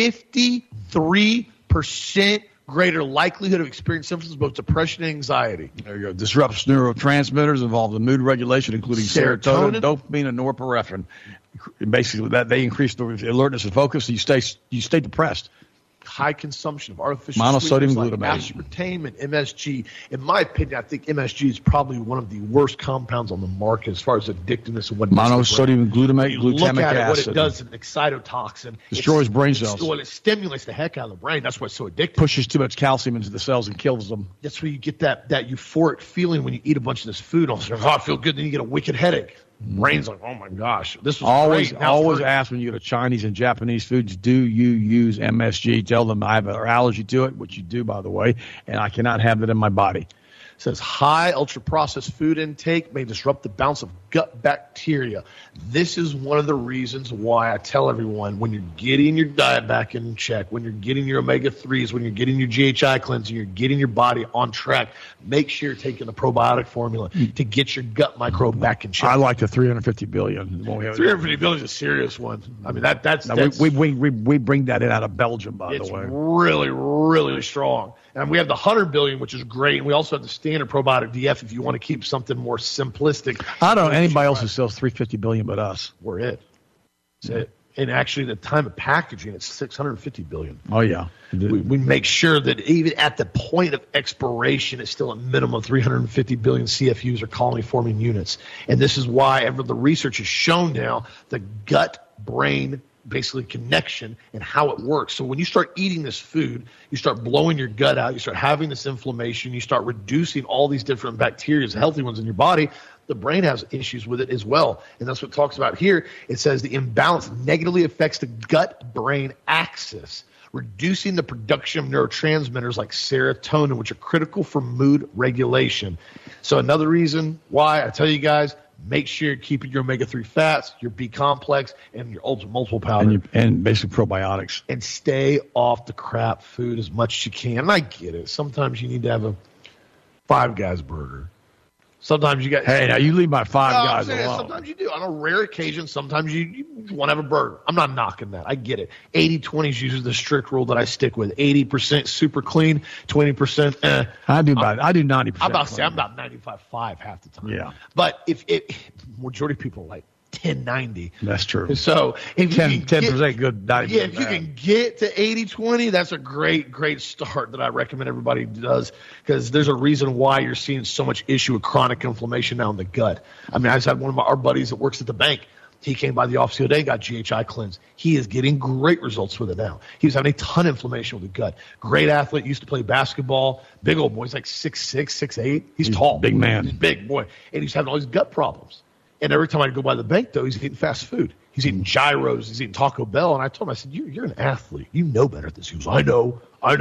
53% greater likelihood of experiencing symptoms of both depression and anxiety. There you go. Disrupts neurotransmitters involved in mood regulation, including serotonin, dopamine, and norepinephrine. Basically, that they increase the alertness and focus. So you stay depressed. High consumption of artificial monosodium glutamate, like aspartame, and MSG. In my opinion, I think MSG is probably one of the worst compounds on the market as far as addictiveness and what monosodium glutamate, glutamic glutamic acid. acid. What it does is an excitotoxin. Destroys brain cells. Well, it stimulates the heck out of the brain. That's why it's so addictive. Pushes too much calcium into the cells and kills them. That's where you get that euphoric feeling when you eat a bunch of this food. All of a sudden, I feel good. Then you get a wicked headache. Brain's like, oh my gosh, this was always great. Always ask when you go to Chinese and Japanese foods, do you use MSG? Tell them I have an allergy to it, which you do, by the way, and I cannot have it in my body. It says high ultra-processed food intake may disrupt the balance of gut bacteria. This is one of the reasons why I tell everyone when you're getting your diet back in check, when you're getting your omega-3s, when you're getting your GHI cleanse, and you're getting your body on track, make sure you're taking the probiotic formula to get your gut microbe back in check. I like the 350 billion. 350 billion is a serious one. I mean, that's we bring that in out of Belgium, by the way. It's really, really strong. And we have the 100 billion, which is great. And we also have the standard probiotic DF if you want to keep something more simplistic. I don't know anybody else who sells 350 billion but us. We're it. That's it. And actually, the time of packaging, it's 650 billion. Oh, yeah. We make sure that even at the point of expiration, it's still a minimum of 350 billion CFUs or colony-forming units. And this is why the research has shown now the gut-brain basically connection and how it works. So when you start eating this food, you start blowing your gut out, you start having this inflammation, you start reducing all these different bacteria, healthy ones in your body. The brain has issues with it as well. And that's what it talks about here. It says the imbalance negatively affects the gut-brain axis, reducing the production of neurotransmitters like serotonin, which are critical for mood regulation. So another reason why I tell you guys, make sure you're keeping your omega-3 fats, your B-complex, and your ultra multiple powder. And basic probiotics. And stay off the crap food as much as you can. And I get it. Sometimes you need to have a Five Guys burger. Sometimes you got. Hey, now you leave my Five Guys alone. Sometimes you do. On a rare occasion, sometimes you want to have a burger. I'm not knocking that. I get it. 80-20 is usually the strict rule that I stick with. 80% super clean, 20%. I do 90%. I'm about to say I'm about 95.5 half the time. Yeah. But if majority of people are like 10-90. That's true. So if 10% good, 90%. Yeah, if you can get to 80-20, that's a great start that I recommend everybody does, because there's a reason why you're seeing so much issue with chronic inflammation now in the gut. I mean, I just had one of our buddies that works at the bank. He came by the office the other day, got GHI cleanse. He is getting great results with it now. He was having a ton of inflammation with the gut. Great athlete, used to play basketball. Big old boy. He's like 6'6", 6'8". He's tall. Big man. He's big boy. And he's having all these gut problems. And every time I go by the bank, though, he's eating fast food. He's eating gyros. He's eating Taco Bell. And I told him, I said, you're an athlete. You know better than this. He goes, I know.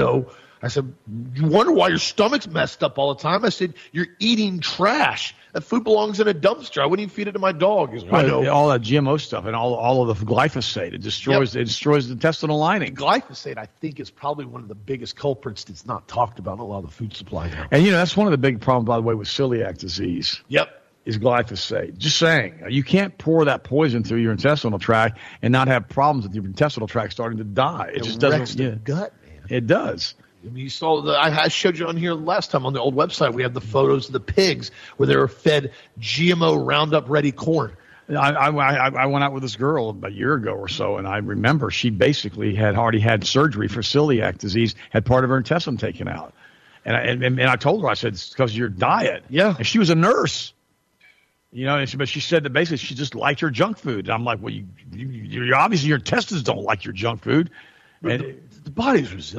I said, you wonder why your stomach's messed up all the time? I said, you're eating trash. That food belongs in a dumpster. I wouldn't even feed it to my dog. He's like, I know. All that GMO stuff and all of the glyphosate. It destroys the intestinal lining. Glyphosate, I think, is probably one of the biggest culprits that's not talked about in a lot of the food supply now. And, that's one of the big problems, by the way, with celiac disease. Yep. Is glyphosate. Just saying. You can't pour that poison through your intestinal tract and not have problems with your intestinal tract starting to die. It just doesn't. The gut, man. It does. I mean, you saw I showed you on here last time on the old website. We have the photos of the pigs where they were fed GMO Roundup ready corn. I went out with this girl a year ago or so, and I remember she basically had already had surgery for celiac disease, had part of her intestine taken out. And I told her, I said, it's because of your diet. Yeah. And she was a nurse. But she said that basically she just liked her junk food. And I'm like, well, you obviously your intestines don't like your junk food. And the body's resilient.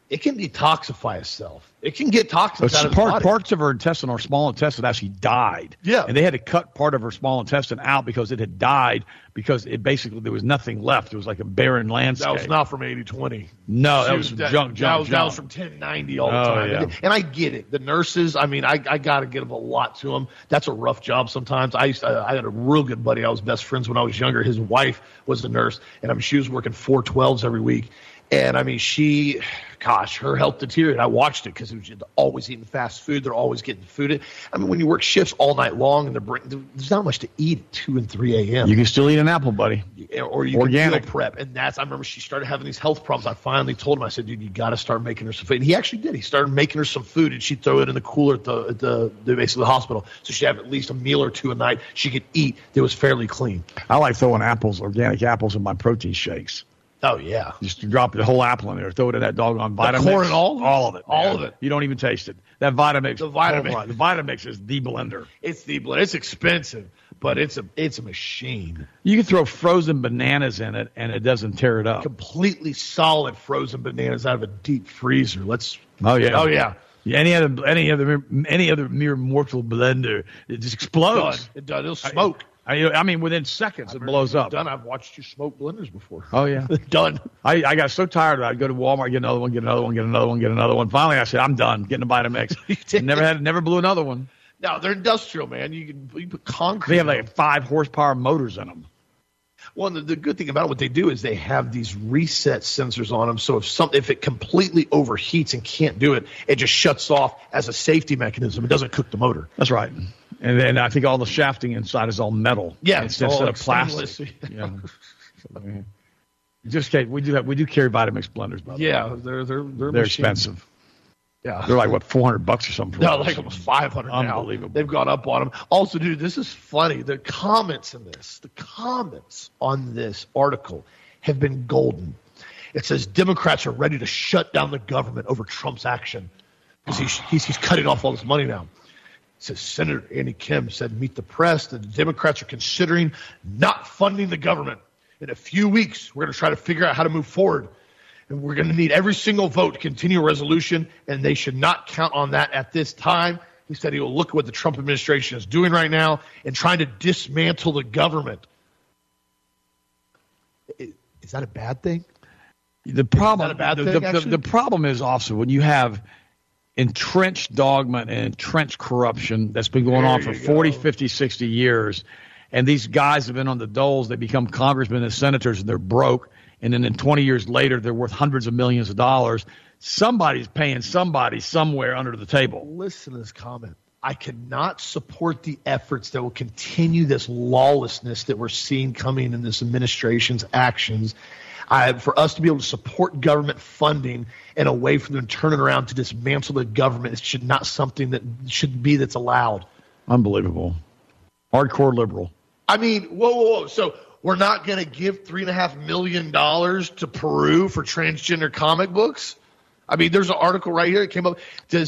it can detoxify itself. It can get toxins out of the body. Parts of her intestine, or small intestine, actually died. Yeah. And they had to cut part of her small intestine out because it had died, because it basically, there was nothing left. It was like a barren landscape. That was not from 80/20. No, that was junk. That was from 1090 all the time. Yeah. And I get it. The nurses, I mean, I got to give a lot to them. That's a rough job sometimes. I had a real good buddy. I was best friends when I was younger. His wife was a nurse, and I mean, she was working 412s every week. And, I mean, her health deteriorated. I watched it because it was just always eating fast food. They're always getting food. I mean, when you work shifts all night long and there's not much to eat at 2 and 3 a.m. You can still eat an apple, buddy. Or you Organic. can meal prep. And I remember she started having these health problems. I finally told him, I said, dude, you got to start making her some food. And he actually did. He started making her some food, and she'd throw it in the cooler at the basically the hospital. So she'd have at least a meal or two a night she could eat that was fairly clean. I like throwing organic apples in my protein shakes. Oh, yeah. Just drop the whole apple in there. Throw it in that doggone Vitamix. The core and all? All of it. All of it. You don't even taste it. That Vitamix. The Vitamix. Oh, the Vitamix is the blender. It's the blender. It's expensive, but it's a machine. You can throw frozen bananas in it, and it doesn't tear it up. Completely solid frozen bananas out of a deep freezer. Oh, yeah. Oh, yeah. Any other mere mortal blender, it just explodes. It does. It'll smoke. I mean, within seconds, it blows up. Done. I've watched you smoke blenders before. Oh, yeah. Done. I got so tired of it. I'd go to Walmart, get another one, get another one, get another one, get another one. Finally, I said, I'm done getting a Vitamix. Never blew another one. No, they're industrial, man. You put concrete. They have like 5 horsepower motors in them. Well, the good thing about what they do is they have these reset sensors on them. So if it completely overheats and can't do it, it just shuts off as a safety mechanism. It doesn't cook the motor. That's right. And then I think all the shafting inside is all metal. Yeah, instead of plastic. Yeah. Just we do carry Vitamix blenders, by the way. Yeah, they're expensive. Yeah, they're like what, $400 or something. No, like almost $500 now. Unbelievable. They've gone up on them. Also, dude, this is funny. The comments on this article have been golden. It says Democrats are ready to shut down the government over Trump's action because he's cutting off all this money now. It says Senator Andy Kim said, meet the press, that the Democrats are considering not funding the government. In a few weeks, we're going to try to figure out how to move forward. And we're going to need every single vote to continue a resolution, and they should not count on that at this time. He said he will look at what the Trump administration is doing right now and trying to dismantle the government. Is that a bad thing? The problem, is that a bad thing, the problem is also when you have entrenched dogma and entrenched corruption that's been going on for 40, 50, 60 years, and these guys have been on the doles. They become congressmen and senators, and they're broke. And then 20 years later, they're worth hundreds of millions of dollars. Somebody's paying somebody somewhere under the table. Listen to this comment. I cannot support the efforts that will continue this lawlessness that we're seeing coming in this administration's actions. For us to be able to support government funding in a way for them to turn it around to dismantle the government, it should not something that should be that's allowed. Unbelievable. Hardcore liberal. I mean, whoa. So we're not going to give $3.5 million to Peru for transgender comic books? I mean, there's an article right here that came up.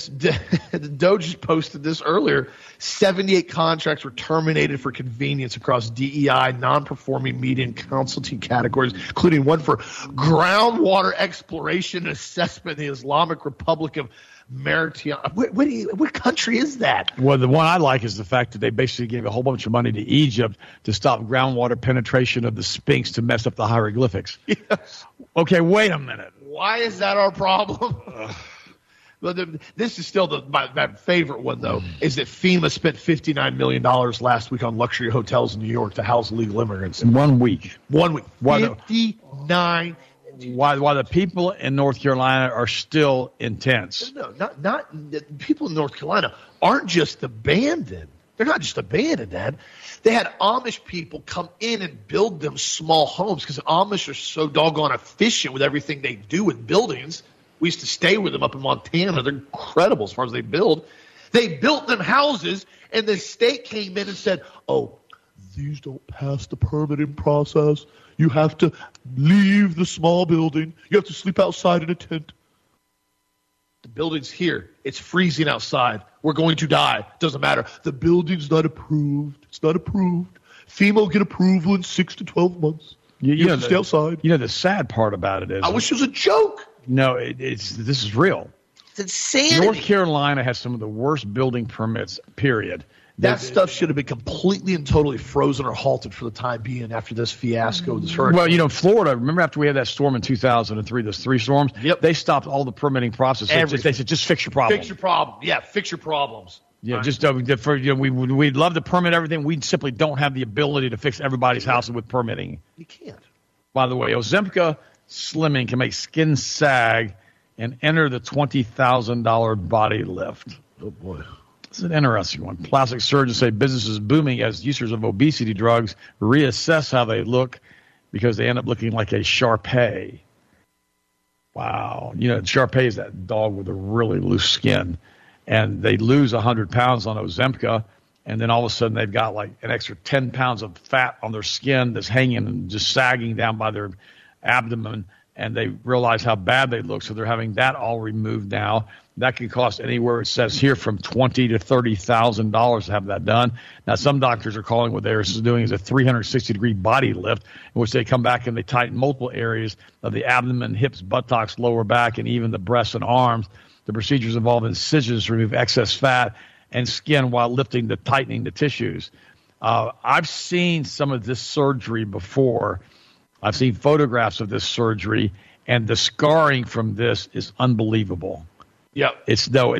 Doge just posted this earlier. 78 contracts were terminated for convenience across DEI, non-performing media, and consulting categories, including one for groundwater exploration and assessment in the Islamic Republic of Mauritania. What country is that? Well, the one I like is the fact that they basically gave a whole bunch of money to Egypt to stop groundwater penetration of the Sphinx to mess up the hieroglyphics. Yes. Okay, wait a minute. Why is that our problem? But this is still my favorite one, though, is that FEMA spent $59 million last week on luxury hotels in New York to house illegal immigrants. In 1 week. 1 week. While 59. While the people in North Carolina are still intense. No, not people in North Carolina aren't just abandoned. They're not just abandoned, Dad. They had Amish people come in and build them small homes because Amish are so doggone efficient with everything they do with buildings. We used to stay with them up in Montana. They're incredible as far as they build. They built them houses, and the state came in and said, oh, these don't pass the permitting process. You have to leave the small building. You have to sleep outside in a tent. The building's here. It's freezing outside. We're going to die. Doesn't matter. The building's not approved. It's not approved. FEMA will get approval in 6 to 12 months. You have to stay outside. You know, the sad part about it is... I wish it was a joke. No, this is real. It's insanity. North Carolina has some of the worst building permits, period. That stuff should have been completely and totally frozen or halted for the time being after this fiasco, this hurricane. Well, Florida, remember after we had that storm in 2003, those 3 storms? Yep. They stopped all the permitting process. They said, just fix your problem. Fix your problem. Yeah, fix your problems. Yeah, right. We'd love to permit everything. We simply don't have the ability to fix everybody's house with permitting. You can't. By the way, Ozempic slimming can make skin sag and enter the $20,000 body lift. Oh, boy. It's an interesting one. Plastic surgeons say business is booming as users of obesity drugs reassess how they look because they end up looking like a Shar-Pei. Wow. Shar-Pei is that dog with a really loose skin. And they lose 100 pounds on Ozempic, and then all of a sudden they've got like an extra 10 pounds of fat on their skin that's hanging and just sagging down by their abdomen, and they realize how bad they look, so they're having that all removed now. That can cost anywhere, it says here, from $20,000 to $30,000 to have that done. Now, some doctors are calling what they're doing is a 360-degree body lift, in which they come back and they tighten multiple areas of the abdomen, hips, buttocks, lower back, and even the breasts and arms. The procedures involve incisions to remove excess fat and skin while lifting the tightening the tissues. I've seen some of this surgery before. I've seen photographs of this surgery, and the scarring from this is unbelievable. Yeah, and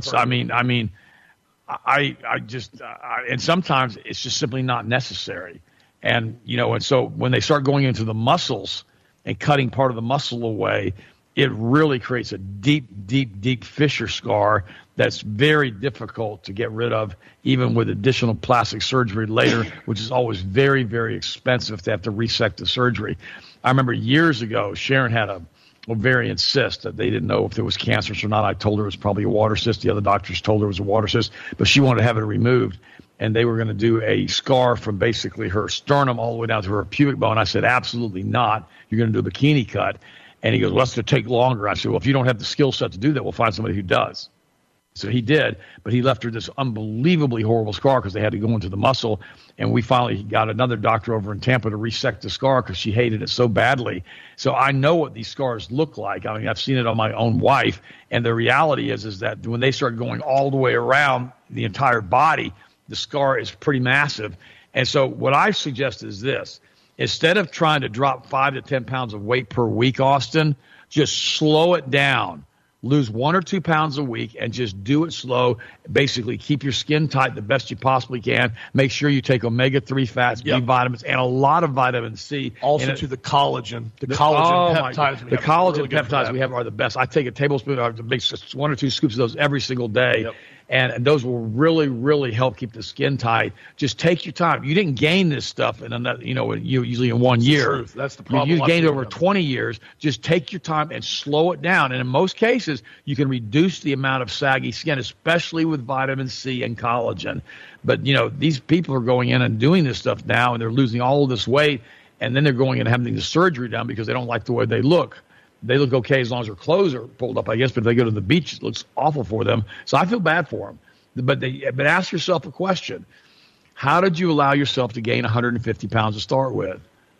sometimes it's just simply not necessary. And so when they start going into the muscles and cutting part of the muscle away, it really creates a deep, deep, deep fissure scar that's very difficult to get rid of, even with additional plastic surgery later, which is always very, very expensive to have to resect the surgery. I remember years ago, Sharon had a ovarian cyst that they didn't know if it was cancerous or not. I told her it was probably a water cyst. The other doctors told her it was a water cyst, but she wanted to have it removed. And they were going to do a scar from basically her sternum all the way down to her pubic bone. I said, absolutely not. You're going to do a bikini cut. And he goes, well, that's going to take longer. I said, well, if you don't have the skill set to do that, we'll find somebody who does. So he did, but he left her this unbelievably horrible scar because they had to go into the muscle. And we finally got another doctor over in Tampa to resect the scar because she hated it so badly. So I know what these scars look like. I mean, I've seen it on my own wife. And the reality is that when they start going all the way around the entire body, the scar is pretty massive. And so what I suggest is this. Instead of trying to drop 5 to 10 pounds of weight per week, Austin, just slow it down. Lose 1 or 2 pounds a week and just do it slow. Basically, keep your skin tight the best you possibly can. Make sure you take omega-3 fats, B vitamins, and a lot of vitamin C. Also to the collagen. The collagen peptides. The collagen peptides we have are the best. I take a tablespoon, I make 1 or 2 scoops of those every single day. Yep. And those will really, really help keep the skin tight. Just take your time. You didn't gain this stuff usually in 1 year. That's the problem. You gained it over 20 years. Just take your time and slow it down. And in most cases, you can reduce the amount of saggy skin, especially with vitamin C and collagen. But, these people are going in and doing this stuff now, and they're losing all of this weight, and then they're going in and having the surgery done because they don't like the way they look. They look okay as long as their clothes are pulled up, I guess, but if they go to the beach, it looks awful for them. So I feel bad for them. But ask yourself a question. How did you allow yourself to gain 150 pounds to start with?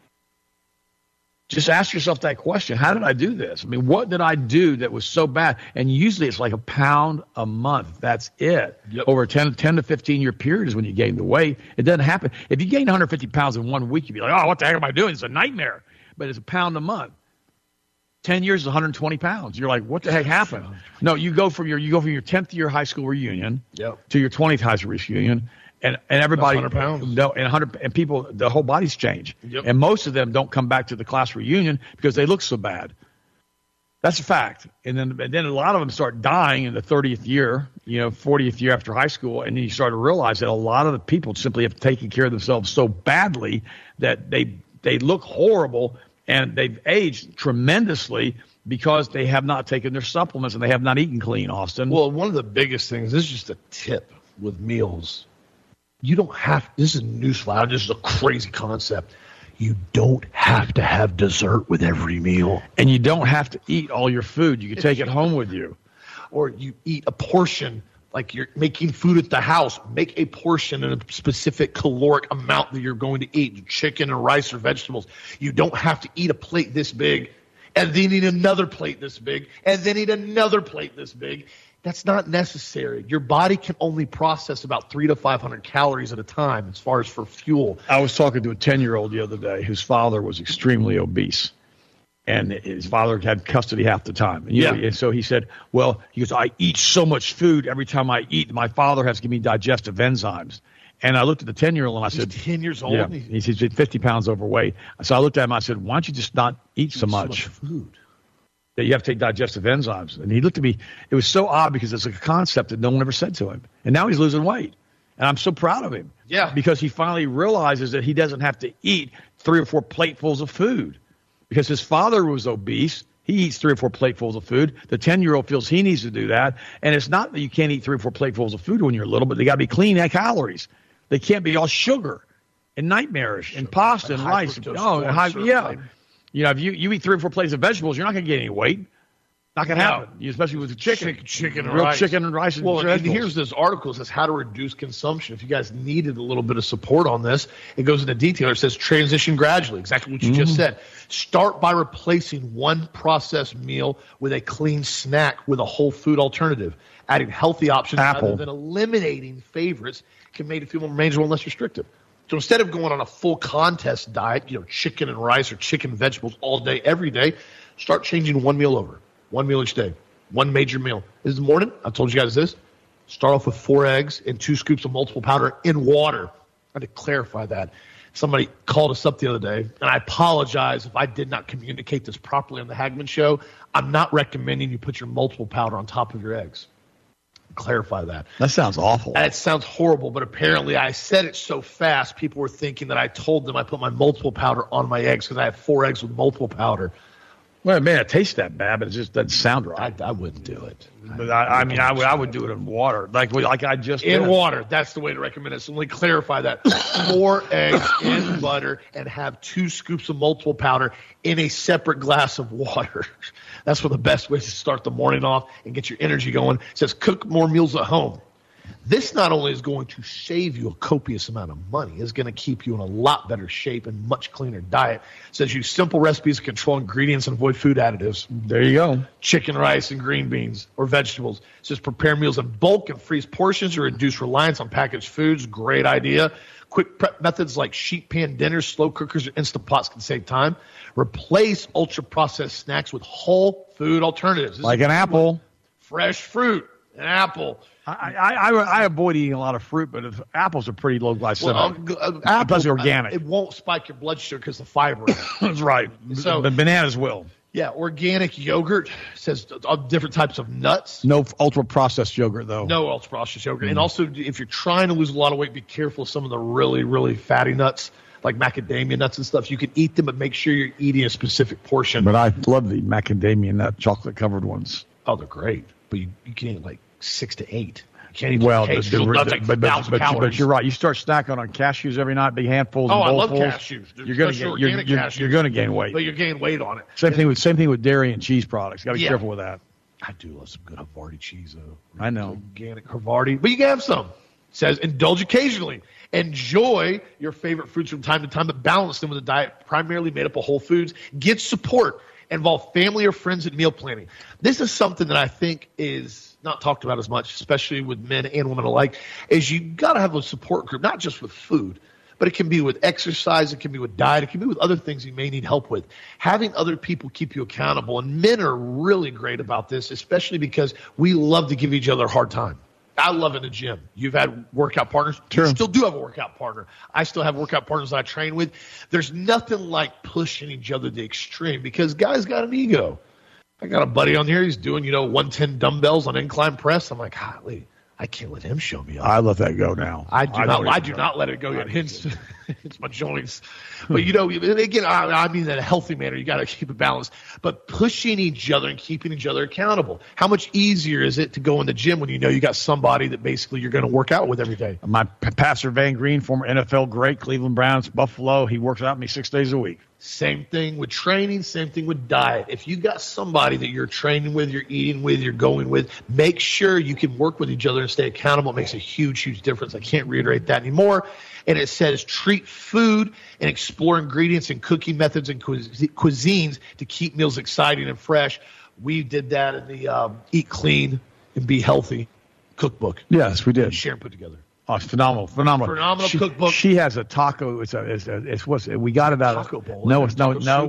Just ask yourself that question. How did I do this? I mean, what did I do that was so bad? And usually it's like a pound a month. That's it. Yep. Over a 10 to 15-year period is when you gain the weight. It doesn't happen. If you gain 150 pounds in 1 week, you'd be like, oh, what the heck am I doing? It's a nightmare. But it's a pound a month. 10 years is 120 pounds. You're like, what the heck happened? No, you go from your 10th year high school reunion to your 20th high school reunion, and everybody 100 pounds. No, and 100 and people, the whole body's changed. Yep. And most of them don't come back to the class reunion because they look so bad. That's a fact. And then a lot of them start dying in the 30th year, 40th year after high school, and then you start to realize that a lot of the people simply have taken care of themselves so badly that they look horrible. And they've aged tremendously because they have not taken their supplements and they have not eaten clean, Austin. Well, one of the biggest things, this is just a tip with meals. You don't have, this is newsflash, this is a crazy concept. You don't have to have dessert with every meal. And you don't have to eat all your food. You can take it home with you. Or you eat a portion. Like you're making food at the house, make a portion in a specific caloric amount that you're going to eat, chicken or rice or vegetables. You don't have to eat a plate this big and then eat another plate this big, and then eat another plate this big. That's not necessary. Your body can only process about 300 to 500 calories at a time as far as for fuel. I was talking to a 10-year-old the other day whose father was extremely obese. And his father had custody half the time. And, and so he said, well, he goes, I eat so much food every time I eat. My father has to give me digestive enzymes. And I looked at the 10-year-old and I said, he's 10 years old? Yeah, he's 50 pounds overweight. So I looked at him and I said, why don't you just not eat so much food? That you have to take digestive enzymes. And he looked at me. It was so odd because it's a concept that no one ever said to him. And now he's losing weight. And I'm so proud of him. Yeah. Because he finally realizes that he doesn't have to eat 3 or 4 platefuls of food. Because his father was obese. He eats 3 or 4 platefuls of food. The 10-year-old feels he needs to do that. And it's not that you can't eat 3 or 4 platefuls of food when you're little, but they got to be clean calories. They can't be all sugar and nightmarish and pasta and rice. You know, if you eat 3 or 4 plates of vegetables, you're not going to get any weight. Not going to happen, especially with the chicken. Chicken and real rice. Chicken and rice and vegetables. And here's this article that says how to reduce consumption. If you guys needed a little bit of support on this, it goes into detail. It says transition gradually, exactly what you just said. Start by replacing one processed meal with a clean snack with a whole food alternative. Adding healthy options rather than eliminating favorites can make it feel more manageable and less restrictive. So instead of going on a full contest diet, chicken and rice or chicken and vegetables all day, every day, start changing one meal over. One meal each day. One major meal. This morning, I told you guys this. Start off with 4 eggs and 2 scoops of multiple powder in water. I had to clarify that. Somebody called us up the other day, and I apologize if I did not communicate this properly on the Hagman Show. I'm not recommending you put your multiple powder on top of your eggs. Clarify that. That sounds awful. That sounds horrible, but apparently I said it so fast, people were thinking that I told them I put my multiple powder on my eggs because I have 4 eggs with multiple powder. Well, it may not taste that bad, but it just doesn't sound right. I wouldn't do it. But I would do it in water, like I just did. In water. That's the way to recommend it. So let me clarify that. 4 eggs in butter and have 2 scoops of multiple powder in a separate glass of water. That's one of the best ways to start the morning off and get your energy going. It says cook more meals at home. This not only is going to save you a copious amount of money, it's going to keep you in a lot better shape and much cleaner diet. It says use simple recipes to control ingredients and avoid food additives. There you go. Chicken, rice, and green beans or vegetables. It says prepare meals in bulk and freeze portions to reduce reliance on packaged foods. Great idea. Quick prep methods like sheet pan dinners, slow cookers, or Instant Pots can save time. Replace ultra-processed snacks with whole food alternatives. Like an apple. Fresh fruit, an apple. I avoid eating a lot of fruit, but apples are pretty low glycemic. Apples are organic. It won't spike your blood sugar because the fiber. That's right. So, but bananas will. Yeah, organic yogurt says different types of nuts. No ultra-processed yogurt, though. No ultra-processed yogurt. And also, if you're trying to lose a lot of weight, be careful of some of the really, really fatty nuts, like macadamia nuts and stuff. You can eat them, but make sure you're eating a specific portion. But I love the macadamia nut chocolate-covered ones. Oh, they're great. But you can eat like 6 to 8. You can't eat but you're right. You start snacking on cashews every night, big handfuls. Oh, I love cashews. You're going to gain weight. But you're gaining weight on it. Same thing with dairy and cheese products. Got to be careful with that. I do love some good Havarti cheese, though. I know. Organic Havarti. But you can have some. It says indulge occasionally. Enjoy your favorite foods from time to time, but balance them with a diet primarily made up of whole foods. Get support. Involve family or friends in meal planning. This is something that I think is not talked about as much, especially with men and women alike, is you got to have a support group, not just with food, but it can be with exercise, it can be with diet, it can be with other things you may need help with. Having other people keep you accountable, and men are really great about this, especially because we love to give each other a hard time. I love in the gym. You've had workout partners. True. You still do have a workout partner. I still have workout partners that I train with. There's nothing like pushing each other to the extreme because guys got an ego. I got a buddy on here. He's doing, 110 dumbbells on incline press. I'm like, golly, I can't let him show me up. I let that go now. I do not let it go yet. It's my joints. But, again, I mean that in a healthy manner. You got to keep it balanced. But pushing each other and keeping each other accountable. How much easier is it to go in the gym when you got somebody that basically you're going to work out with every day? My Pastor Van Green, former NFL great, Cleveland Browns, Buffalo, he works out with me 6 days a week. Same thing with training, same thing with diet. If you got somebody that you're training with, you're eating with, you're going with, make sure you can work with each other and stay accountable. It makes a huge, huge difference. I can't reiterate that anymore. And it says treat street food and explore ingredients and cooking methods and cuisines to keep meals exciting and fresh. We did that in the Eat Clean and Be Healthy cookbook. Yes, we did. Sharon put together. Oh, it's phenomenal cookbook. She has a taco. It's what's we got it out taco of bowl. no, it's no.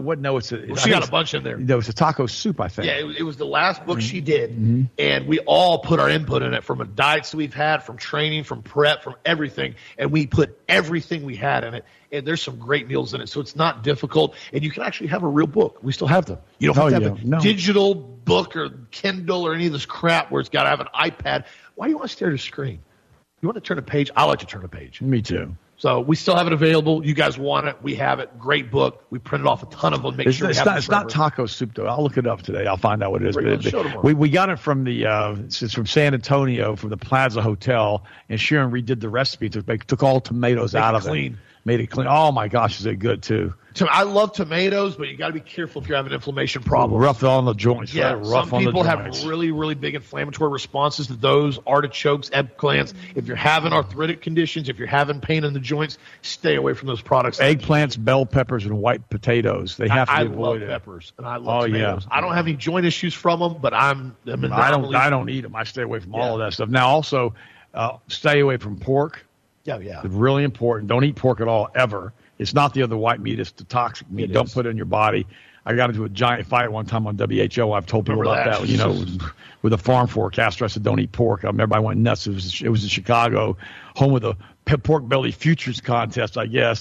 She got a bunch in there. There was a taco soup, I think. Yeah, it was the last book she did, and we all put our input in it from a diets we've had, from training, from prep, from everything, and we put everything we had in it. And there's some great meals in it, so it's not difficult, and you can actually have a real book. We still have them. You don't have to have a digital book or Kindle or any of this crap where it's got to have an iPad. Why do you want to stare at a screen? You want to turn a page? I like to turn a page. Me too. So we still have it available. You guys want it? We have it. Great book. We printed off a ton of them. It's not taco soup though. I'll look it up today. I'll find out what it is. We got it from it's from San Antonio from the Plaza Hotel, and Sharon redid the recipe. Took all tomatoes out of it. Made it clean. Oh my gosh, is it good too? I love tomatoes, but you got to be careful if you have an inflammation problem. Rough on the joints. Yeah, right? Rough some people have really, really big inflammatory responses to those. Artichokes, eggplants. If you're having arthritic conditions, if you're having pain in the joints, stay away from those products. Eggplants, bell peppers, and white potatoes. They have to be avoided. I love peppers and I love tomatoes. Yeah. I don't have any joint issues from them, but I don't eat them. I stay away from all of that stuff. Now, also, stay away from pork. Yeah. It's really important. Don't eat pork at all, ever. It's not the other white meat. It's the toxic meat. Don't put it in your body. I got into a giant fight one time on WHO. I've told people about that. With a farm forecaster, I said, don't eat pork. Everybody went nuts. It was in Chicago, home of the pork belly futures contest, I guess.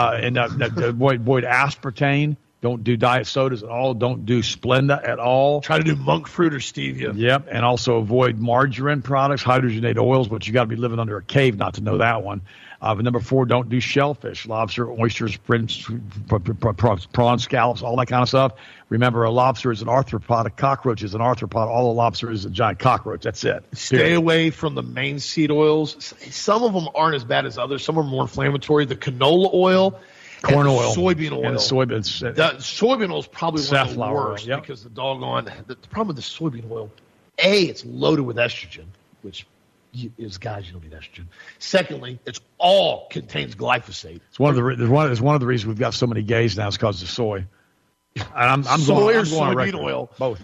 Avoid aspartame. Don't do diet sodas at all. Don't do Splenda at all. Try to do monk fruit or stevia. Yep, and also avoid margarine products, hydrogenated oils, but you got to be living under a cave not to know that one. But number 4, don't do shellfish, lobster, oysters, prawns, scallops, all that kind of stuff. Remember, a lobster is an arthropod. A cockroach is an arthropod. All a lobster is a giant cockroach. That's it. Stay away from the main seed oils. Some of them aren't as bad as others. Some are more inflammatory. The canola oil. Corn oil. Soybean oil. And soybean oil is probably one of the worst because the problem with the soybean oil, it's loaded with estrogen, which is, guys, you don't need estrogen. Secondly, it's all contains glyphosate. It's one of the reasons we've got so many gays now is because of soy. And soybean oil? Both.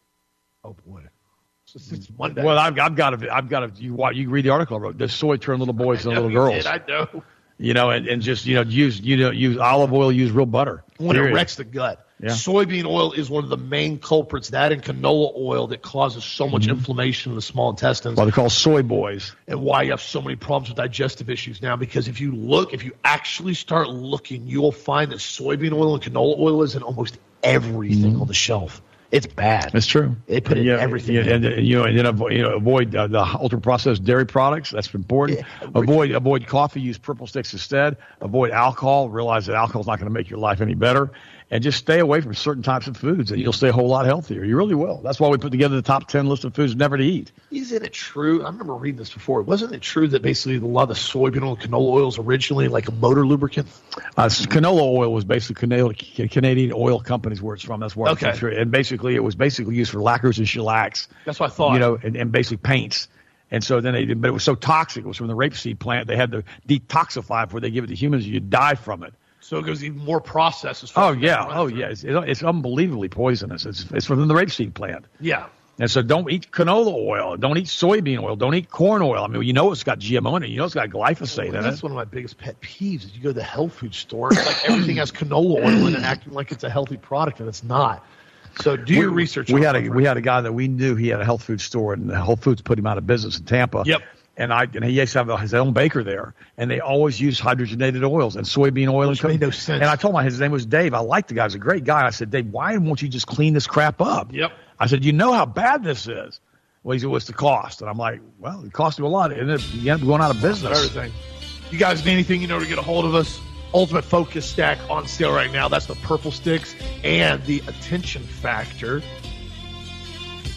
Oh boy. It's Monday. Well, I've got to. You read the article I wrote. Does soy turn little boys into little girls? I know. And just use olive oil, use real butter. When it wrecks the gut. Yeah. Soybean oil is one of the main culprits. That and canola oil that causes so much inflammation in the small intestines. Well, they're called soy boys. And why you have so many problems with digestive issues now. Because if you actually start looking, you'll find that soybean oil and canola oil is in almost everything on the shelf. It's bad. It's true. They put it in everything. And then avoid the ultra processed dairy products. That's important. Yeah, avoid coffee. Use purple sticks instead. Avoid alcohol. Realize that alcohol is not going to make your life any better. And just stay away from certain types of foods, and you'll stay a whole lot healthier. You really will. That's why we put together the top 10 list of foods never to eat. Isn't it true? I remember reading this before. Wasn't it true that basically a lot of the soybean oil and canola oils originally like a motor lubricant? Canola oil was basically Canadian oil companies where it's from. That's where it came through. And basically, it was basically used for lacquers and shellacs. That's what I thought. And basically paints. And so but it was so toxic. It was from the rapeseed plant. They had to detoxify before they give it to humans. You'd die from it. So it goes even more processed. It's unbelievably poisonous. It's from the rapeseed plant. Yeah. And so don't eat canola oil. Don't eat soybean oil. Don't eat corn oil. I mean, it's got GMO in it. It's got glyphosate in it. That's one of my biggest pet peeves is you go to the health food store, it's like everything has canola oil in it, acting like it's a healthy product, and it's not. So do your research. We had a guy that we knew, he had a health food store, and Whole Foods put him out of business in Tampa. Yep. And he used to have his own baker there, and they always use hydrogenated oils and soybean oil. Which made no sense. And I told him his name was Dave. I liked the guy. He's a great guy. I said, Dave, why won't you just clean this crap up? Yep. I said, you know how bad this is. Well, he said, what's the cost? And I'm like, well, it cost him a lot. And you end up going out of business. Everything. You guys need anything to get a hold of us? Ultimate Focus Stack on sale right now. That's the purple sticks and the Attention Factor.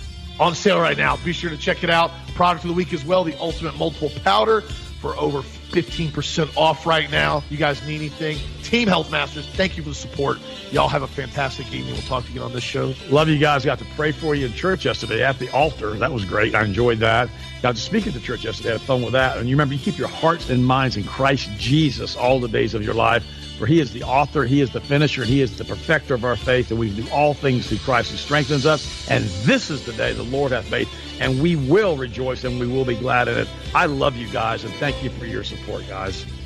On sale right now. Be sure to check it out. Product of the week as well, the Ultimate Multiple Powder for over 15% off right now. You guys need anything? Team Health Masters, thank you for the support. Y'all have a fantastic evening. We'll talk to you again on this show. Love you guys. Got to pray for you in church yesterday at the altar. That was great. I enjoyed that. Got to speak at the church yesterday. I had fun with that. And you remember, you keep your hearts and minds in Christ Jesus all the days of your life. For he is the author, he is the finisher, and he is the perfecter of our faith, and we can do all things through Christ who strengthens us. And this is the day the Lord hath made, and we will rejoice and we will be glad in it. I love you guys, and thank you for your support, guys.